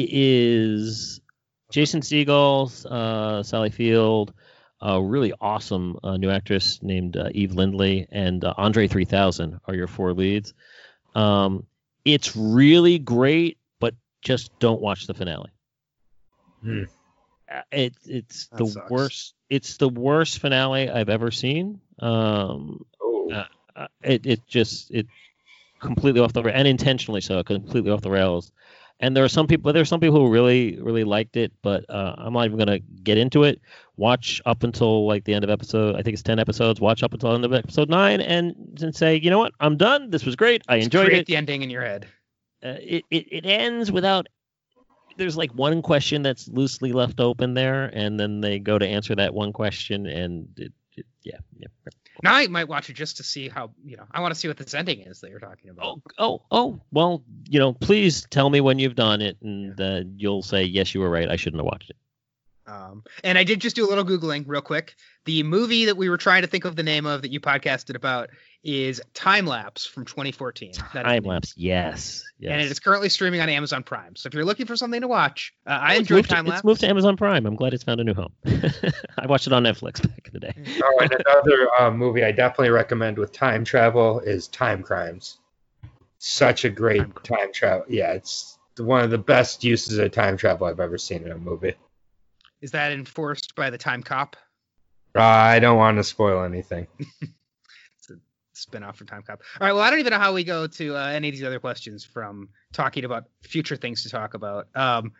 is Jason Segel, uh, Sally Field. A really awesome uh, new actress named uh, Eve Lindley and uh, Andre three thousand are your four leads. Um, it's really great, but just don't watch the finale. Hmm. It, it's that the sucks. worst. It's the worst finale I've ever seen. Um, oh. uh, it it just it completely off the and intentionally so completely off the rails. And there are some people, there are some people who really, really liked it, but uh, I'm not even going to get into it. Watch up until like the end of episode, I think it's ten episodes. Watch up until the end of episode nine and, and say, you know what, I'm done. This was great. I Just enjoyed create it. the ending in your head. Uh, it, it it ends without. There's like one question that's loosely left open there, and then they go to answer that one question, and it, it, yeah, yeah. Now I might watch it just to see how, you know, I want to see what this ending is that you're talking about. Oh, oh, oh. Well, you know, please tell me when you've done it, and yeah. uh, you'll say, yes, you were right. I shouldn't have watched it. Um, and I did just do a little Googling real quick. The movie that we were trying to think of the name of that you podcasted about is Time Lapse from twenty fourteen. Time Lapse, yes, yes. And it is currently streaming on Amazon Prime. So if you're looking for something to watch, uh, I oh, enjoyed Time to, Lapse. It's moved to Amazon Prime. I'm glad it's found a new home. I watched it on Netflix back in the day. Oh, and another uh, movie I definitely recommend with time travel is Time Crimes. Such a great time, time travel. Yeah, it's one of the best uses of time travel I've ever seen in a movie. Is that enforced by the Time Cop? Uh, I don't want to spoil anything. It's a spin-off from Time Cop. All right, well, I don't even know how we go to uh, any of these other questions from talking about future things to talk about. Um,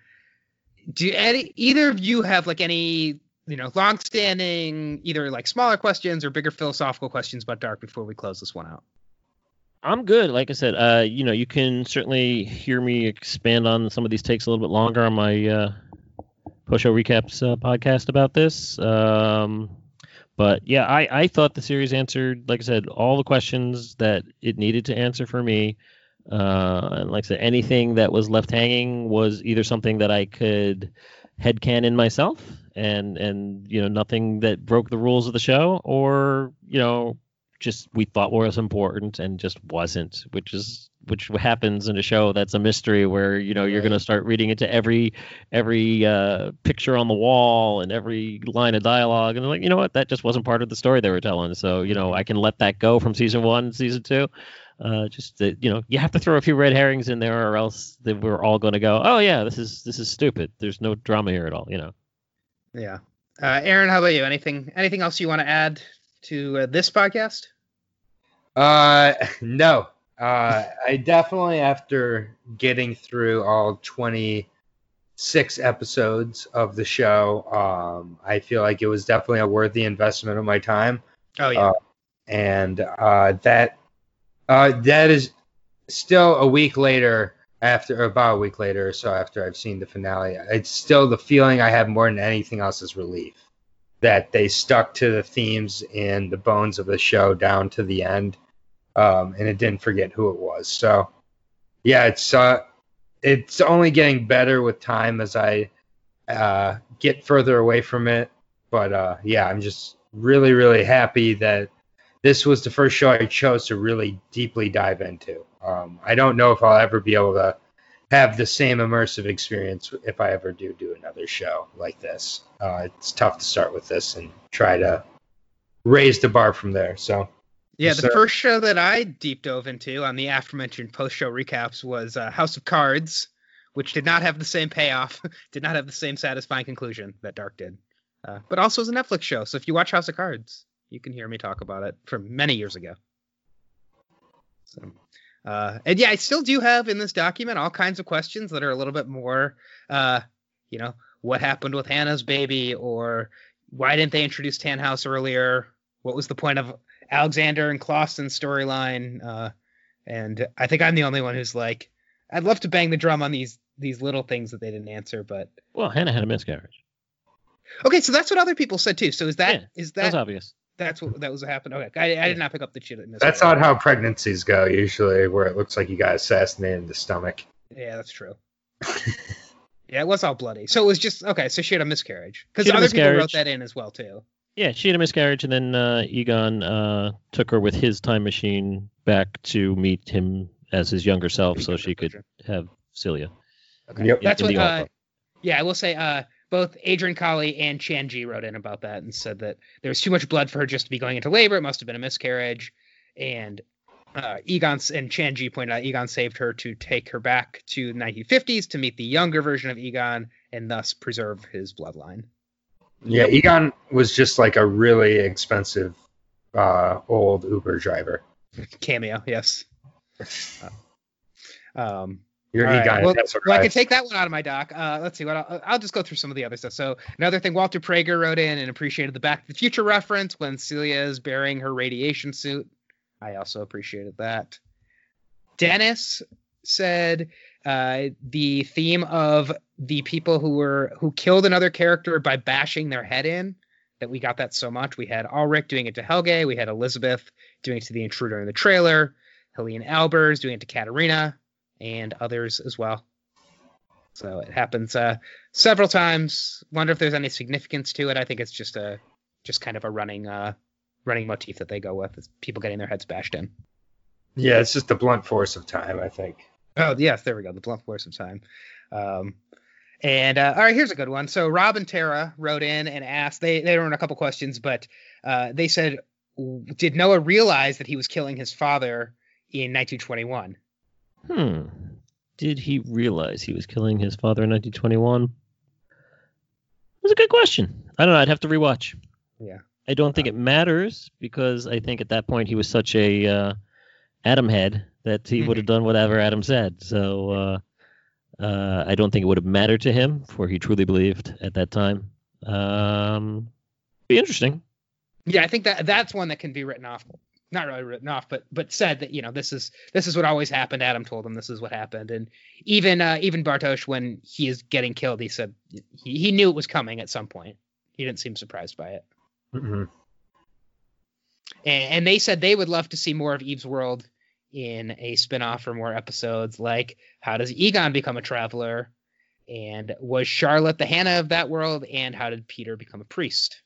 do any, either of you have like any, you know, long-standing, either like smaller questions or bigger philosophical questions about Dark before we close this one out? I'm good. Like I said, uh, you know, you can certainly hear me expand on some of these takes a little bit longer on my uh, post-show recaps uh, podcast about this. Um, but yeah, I, I thought the series answered, like I said, all the questions that it needed to answer for me. Uh, and like I said, anything that was left hanging was either something that I could headcanon myself and, and, you know, nothing that broke the rules of the show, or, you know, just we thought was important and just wasn't, which is which happens in a show that's a mystery where, you know, you're going to start reading into every every uh, picture on the wall and every line of dialogue, and they're like, you know what, that just wasn't part of the story they were telling. So, you know, I can let that go from season one and season two. Uh, just that, you know, you have to throw a few red herrings in there, or else they, we're all going to go, oh yeah, this is this is stupid. There's no drama here at all, you know. Yeah. Uh, Aaron, how about you? Anything anything else you want to add to uh, this podcast? Uh, no. Uh, I definitely, after getting through all twenty-six episodes of the show, um, I feel like it was definitely a worthy investment of my time. Oh yeah. Uh, and uh, that uh, that is still a week later, after about a week later or so after I've seen the finale. It's still the feeling I have more than anything else is relief that they stuck to the themes and the bones of the show down to the end, um, and it didn't forget who it was. So, yeah, it's uh, it's only getting better with time as I uh, get further away from it. But, uh, yeah, I'm just really, really happy that this was the first show I chose to really deeply dive into. Um, I don't know if I'll ever be able to have the same immersive experience if I ever do do another show like this. Uh, it's tough to start with this and try to raise the bar from there. So, yeah, the so, first show that I deep dove into on the aforementioned post-show recaps was uh, House of Cards, which did not have the same payoff, did not have the same satisfying conclusion that Dark did, uh, but also was a Netflix show. So if you watch House of Cards, you can hear me talk about it from many years ago. So. Uh, and yeah, I still do have in this document all kinds of questions that are a little bit more, uh, you know, what happened with Hannah's baby, or why didn't they introduce Tannhaus earlier? What was the point of Alexander and Clausen's storyline? Uh, and I think I'm the only one who's like, I'd love to bang the drum on these these little things that they didn't answer, but well, Hannah had a miscarriage. Okay, so that's what other people said too. So is that yeah, is that that's obvious? That's what that was what happened. Okay, I, I did not pick up the shit. That's not how pregnancies go usually, where it looks like you got assassinated in the stomach. Yeah, that's true. Yeah, it was all bloody. So it was just okay. So she had a miscarriage because other people wrote that in as well too. Yeah, she had a miscarriage, and then uh, Egon uh, took her with his time machine back to meet him as his younger self, so she could have Celia. Okay, yep. That's what. Uh, yeah, I will say. Uh, Both Adrian Colley and Chanji wrote in about that and said that there was too much blood for her just to be going into labor. It must have been a miscarriage. And uh, Egon and Chanji pointed out Egon saved her to take her back to the nineteen fifties to meet the younger version of Egon and thus preserve his bloodline. Yeah, Egon was just like a really expensive uh, old Uber driver. Cameo, yes. Uh, um. You're Egon. Right. Well, well, I can take that one out of my doc. Uh, let's see what I'll, I'll just go through some of the other stuff. So another thing, Walter Prager wrote in and appreciated the Back to the Future reference when Celia is bearing her radiation suit. I also appreciated that. Dennis said uh, the theme of the people who were who killed another character by bashing their head in that we got that so much. We had Ulrich doing it to Helge. We had Elizabeth doing it to the intruder in the trailer. Helene Albers doing it to Katarina and others as well. So it happens uh, several times. Wonder if there's any significance to it. I think it's just a just kind of a running uh, running motif that they go with. Is people getting their heads bashed in. Yeah, it's just the blunt force of time, I think. Oh, yes, there we go. The blunt force of time. Um, and uh, all right, here's a good one. So Rob and Tara wrote in and asked, they, they wrote a couple questions, but uh, they said, did Noah realize that he was killing his father in nineteen twenty-one? Hmm. Did he realize he was killing his father in nineteen twenty-one? That's a good question. I don't know. I'd have to rewatch. Yeah. I don't think it matters because I think at that point he was such a uh, Adam head that he mm-hmm. would have done whatever Adam said. So uh, uh, I don't think it would have mattered to him, for he truly believed at that time. Um, be interesting. Yeah, I think that that's one that can be written off. Not really written off, but but said that, you know, this is this is what always happened. Adam told him this is what happened, and even uh, even Bartosz, when he is getting killed, he said he, he knew it was coming at some point. He didn't seem surprised by it. Mm-hmm. And, and they said they would love to see more of Eve's World in a spinoff or more episodes, like how does Egon become a traveler, and was Charlotte the Hannah of that world, and how did Peter become a priest?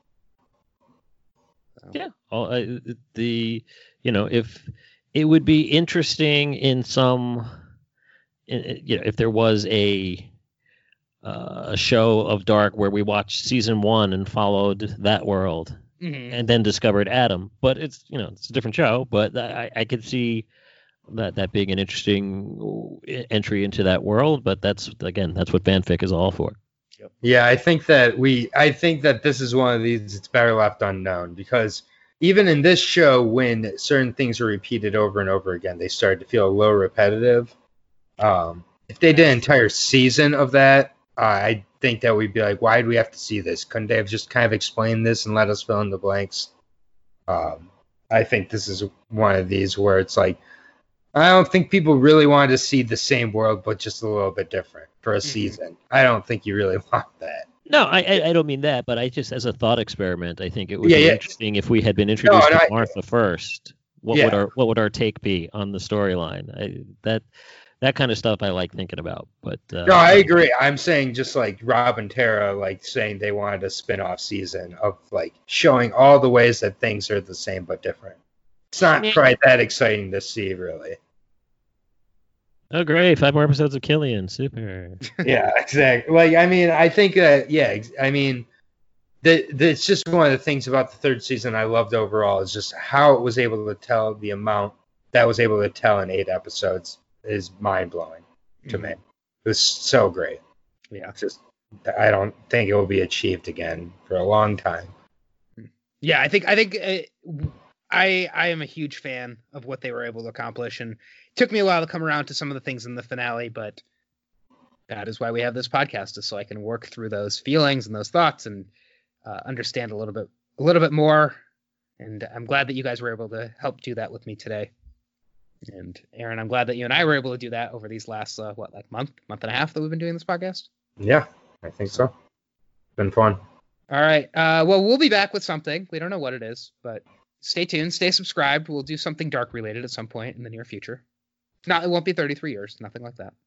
Yeah, all, uh, the you know if it would be interesting in some, you know, if there was a uh, a show of Dark where we watched season one and followed that world, mm-hmm. and then discovered Adam. But it's you know it's a different show. But I, I could see that that being an interesting entry into that world. But that's again that's what fanfic is all for. Yeah, I think that we I think that this is one of these it's better left unknown, because even in this show, when certain things are repeated over and over again, they started to feel a little repetitive. Um, if they did an entire season of that, uh, I think that we'd be like, why do we have to see this? Couldn't they have just kind of explained this and let us fill in the blanks? Um, I think this is one of these where it's like, I don't think people really wanted to see the same world, but just a little bit different for a mm-hmm. season. I don't think you really want that. No, I, I I don't mean that, but I just, as a thought experiment, I think it would yeah, be yeah. interesting if we had been introduced no, to I, Martha first. What yeah. would our what would our take be on the storyline? That that kind of stuff I like thinking about. But uh, no, I agree. I'm saying just like Rob and Tara, like saying they wanted a spin-off season of like showing all the ways that things are the same but different. It's not yeah. quite that exciting to see, really. Oh, great. Five more episodes of Killian. Super. Yeah, exactly. Like, I mean, I think that, yeah, I mean, the, the, it's just one of the things about the third season I loved overall is just how it was able to tell the amount that was able to tell in eight episodes is mind-blowing to mm-hmm. me. It was so great. Yeah. It's just, I don't think it will be achieved again for a long time. Yeah, I think, I think, uh, I, I am a huge fan of what they were able to accomplish, and it took me a while to come around to some of the things in the finale, but that is why we have this podcast, is so I can work through those feelings and those thoughts and uh, understand a little bit, a little bit more. And I'm glad that you guys were able to help do that with me today. And Aaron, I'm glad that you and I were able to do that over these last, uh, what, like month, month and a half that we've been doing this podcast. Yeah, I think so. Been fun. All right. Uh, well, we'll be back with something. We don't know what it is, but stay tuned, stay subscribed. We'll do something Dark related at some point in the near future. Not, it won't be thirty-three years, nothing like that.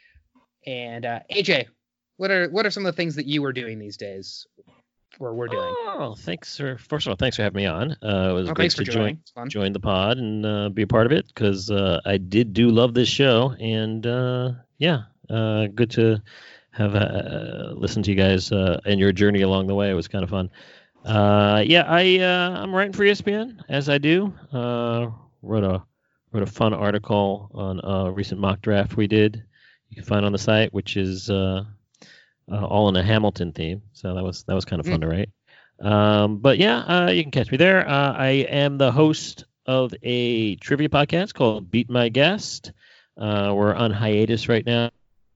And uh, A J, what are what are some of the things that you were doing these days, or we're doing? Oh, thanks for first of all, thanks for having me on. Uh, it was oh, great to join join the pod and uh, be a part of it, because uh, I did do love this show, and uh, yeah, uh, good to have uh, listened to you guys uh, and your journey along the way. It was kind of fun. Uh, yeah, I uh, I'm writing for E S P N, as I do. Uh, wrote a wrote a fun article on a recent mock draft we did. You can find on the site, which is uh, uh, all in a Hamilton theme. So that was that was kind of fun mm. to write. Um, but yeah, uh, you can catch me there. Uh, I am the host of a trivia podcast called Beat My Guest. Uh, we're on hiatus right now,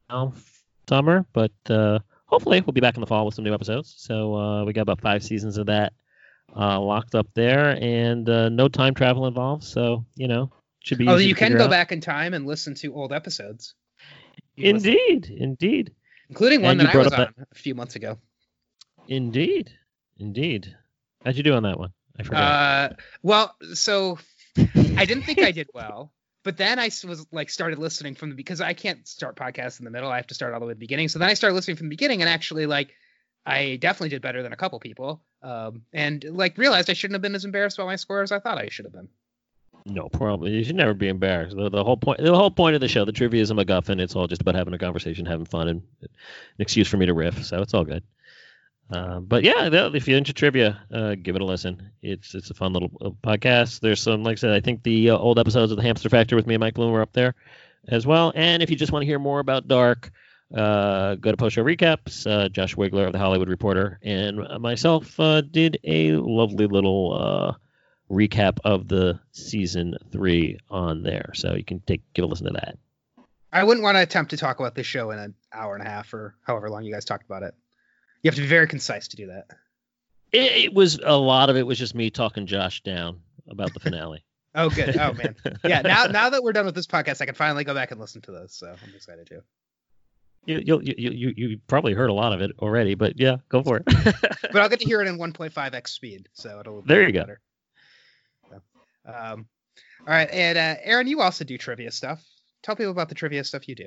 summer, but uh, hopefully we'll be back in the fall with some new episodes. So uh, we got about five seasons of that uh, locked up there, and uh, no time travel involved. So, you know, should be. Oh, you can go out. back in time and listen to old episodes. You indeed, listen. indeed. Including one and that I was on that... a few months ago. Indeed. Indeed. How'd you do on that one? I forgot. Uh, well, so I didn't think I did well, but then I was like started listening from the because I can't start podcasts in the middle. I have to start all the way at the beginning. So then I started listening from the beginning, and actually, like, I definitely did better than a couple people. Um, and like realized I shouldn't have been as embarrassed about my score as I thought I should have been. No problem. You should never be embarrassed. The, the whole point, the whole point of the show, the trivia is a MacGuffin. It's all just about having a conversation, having fun, and an excuse for me to riff. So it's all good. Uh, but yeah, if you're into trivia, uh, give it a listen. It's it's a fun little uh, podcast. There's some, like I said, I think the uh, old episodes of the Hamster Factor with me and Mike Bloom were up there as well. And if you just want to hear more about Dark, uh, go to Post Show Recaps. Uh, Josh Wigler of the Hollywood Reporter and myself uh, did a lovely little uh, recap of the season three on there, so you can take give a listen to that. I wouldn't want to attempt to talk about this show in an hour and a half or however long you guys talked about it. You have to be very concise to do that. It, it was a lot of it was just me talking Josh down about the finale. Oh, good. Oh man, yeah. Now now that we're done with this podcast, I can finally go back and listen to those. So I'm excited too. You you you you you probably heard a lot of it already, but yeah, go for it. But I'll get to hear it in one point five x speed, so it'll be there you better. Go. So, um, all right, and uh, Aaron, you also do trivia stuff. Tell people about the trivia stuff you do.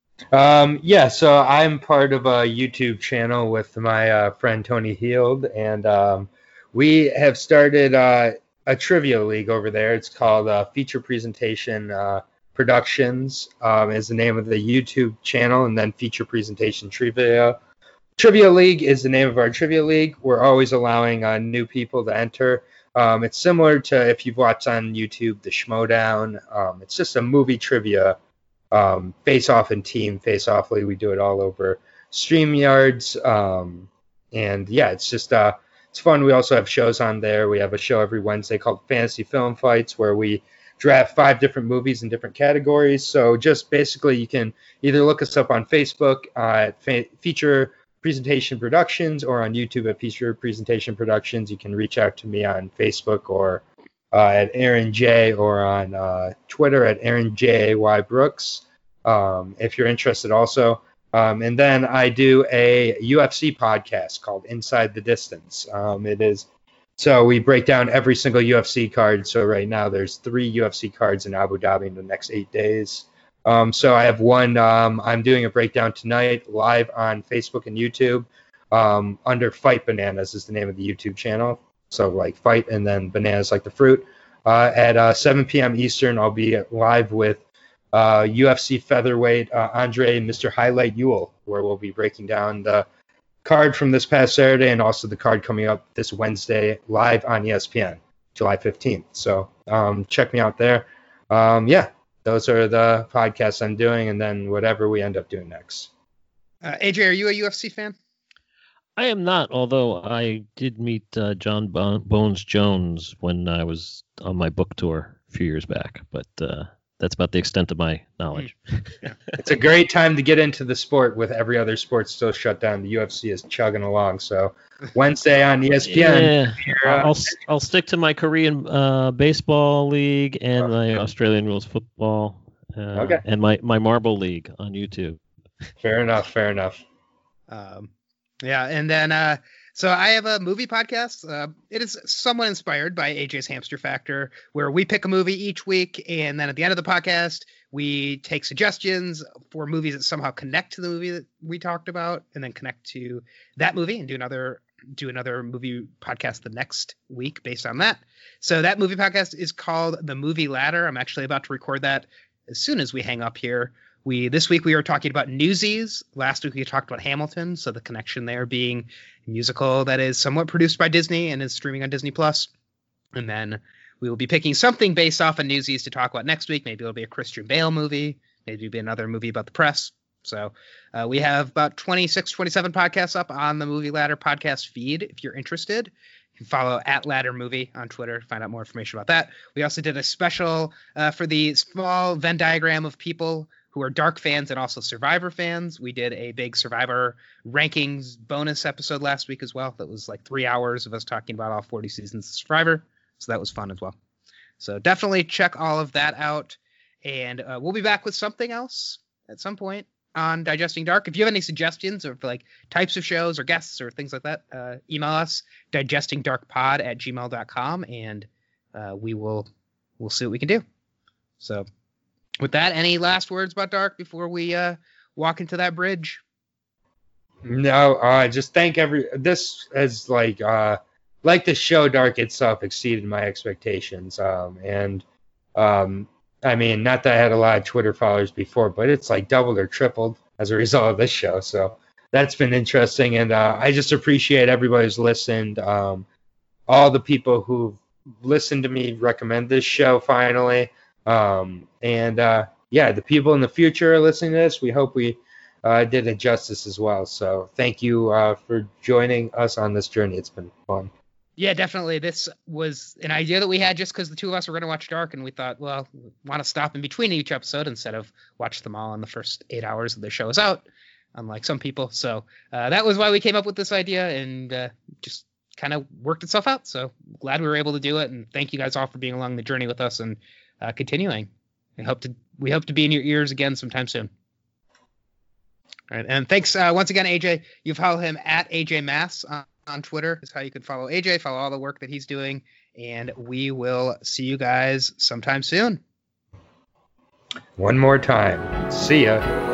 Um, yeah, so I'm part of a YouTube channel with my uh, friend Tony Heald, and um, we have started uh, a trivia league over there. It's called uh, Feature Presentation uh, Productions um, is the name of the YouTube channel, and then Feature Presentation Trivia. Trivia League is the name of our trivia league. We're always allowing uh, new people to enter. Um, it's similar to if you've watched on YouTube the Schmodown. Um, it's just a movie trivia um, face-off and team face-off league. We do it all over StreamYards. Um, and yeah, it's just uh, it's fun. We also have shows on there. We have a show every Wednesday called Fantasy Film Fights where we draft five different movies in different categories. So just basically you can either look us up on Facebook uh, at Fa- Feature Presentation Productions or on YouTube at Feature Presentation Productions. You can reach out to me on Facebook or uh, at Aaron J or on uh, Twitter at Aaron J A Y Brooks um, if you're interested also. Um, and then I do a U F C podcast called Inside the Distance. Um, it is So we break down every single U F C card. So right now there's three U F C cards in Abu Dhabi in the next eight days. Um, so I have one, um, I'm doing a breakdown tonight live on Facebook and YouTube um, under Fight Bananas is the name of the YouTube channel. So like Fight and then Bananas like the fruit. Uh, at uh, seven p.m. Eastern, I'll be live with uh, U F C featherweight uh, Andre Mister Highlight Ewell, where we'll be breaking down the card from this past Saturday and also the card coming up this Wednesday live on E S P N, July fifteenth. So um, check me out there. Um, yeah, those are the podcasts I'm doing, and then whatever we end up doing next. Uh, A J, are you a U F C fan? I am not, although I did meet uh, John Bon- Bones Jones when I was on my book tour a few years back, but uh, that's about the extent of my knowledge. Yeah. It's a great time to get into the sport with every other sport still shut down. The U F C is chugging along. So Wednesday on E S P N. Yeah, uh, I'll I'll stick to my Korean uh, baseball league and oh, my yeah. Australian rules football uh, okay. and my, my marble league on YouTube. Fair enough. Fair enough. Um, yeah, and then uh, so I have a movie podcast. Uh, it is somewhat inspired by A J's Hamster Factor, where we pick a movie each week, and then at the end of the podcast, we take suggestions for movies that somehow connect to the movie that we talked about, and then connect to that movie and do another do another movie podcast the next week based on that. So that movie podcast is called The Movie Ladder. I'm actually about to record that as soon as we hang up here. We this week we were talking about Newsies. Last week we talked about Hamilton, so the connection there being a musical that is somewhat produced by Disney and is streaming on Disney Plus. And then we will be picking something based off of Newsies to talk about next week. Maybe it'll be a Christian Bale movie. Maybe it'll be another movie about the press. So uh, we have about twenty-six, twenty-seven podcasts up on the Movie Ladder podcast feed. If you're interested, you can follow at Ladder Movie on Twitter to find out more information about that. We also did a special uh, for the small Venn diagram of people who are Dark fans and also Survivor fans. We did a big Survivor rankings bonus episode last week as well. That was like three hours of us talking about all forty seasons of Survivor. So that was fun as well. So definitely check all of that out. And uh, we'll be back with something else at some point. on Digesting Dark. If you have any suggestions or like types of shows or guests or things like that, uh, email us digestingdarkpod at gmail dot com, and uh, we will we'll see what we can do. So with that, any last words about Dark before we uh, walk into that bridge? No, uh, just thank every this is like uh, like the show Dark itself exceeded my expectations, um, and um, I mean, not that I had a lot of Twitter followers before, but it's like doubled or tripled as a result of this show. So that's been interesting. And uh, I just appreciate everybody who's listened. Um, all the people who've listened to me recommend this show finally. Um, and uh, yeah, the people in the future are listening to this. We hope we uh, did it justice as well. So thank you uh, for joining us on this journey. It's been fun. Yeah, definitely. This was an idea that we had just because the two of us were going to watch Dark, and we thought, well, we want to stop in between each episode instead of watch them all in the first eight hours of the show is out, unlike some people. So uh, that was why we came up with this idea, and uh, just kind of worked itself out. So glad we were able to do it, and thank you guys all for being along the journey with us and uh, continuing. We hope to we hope to be in your ears again sometime soon. All right, and thanks uh, once again, A J. You follow him at A J Mass on, on Twitter is how you can follow A J, follow all the work that he's doing, and we will see you guys sometime soon. One more time. See ya.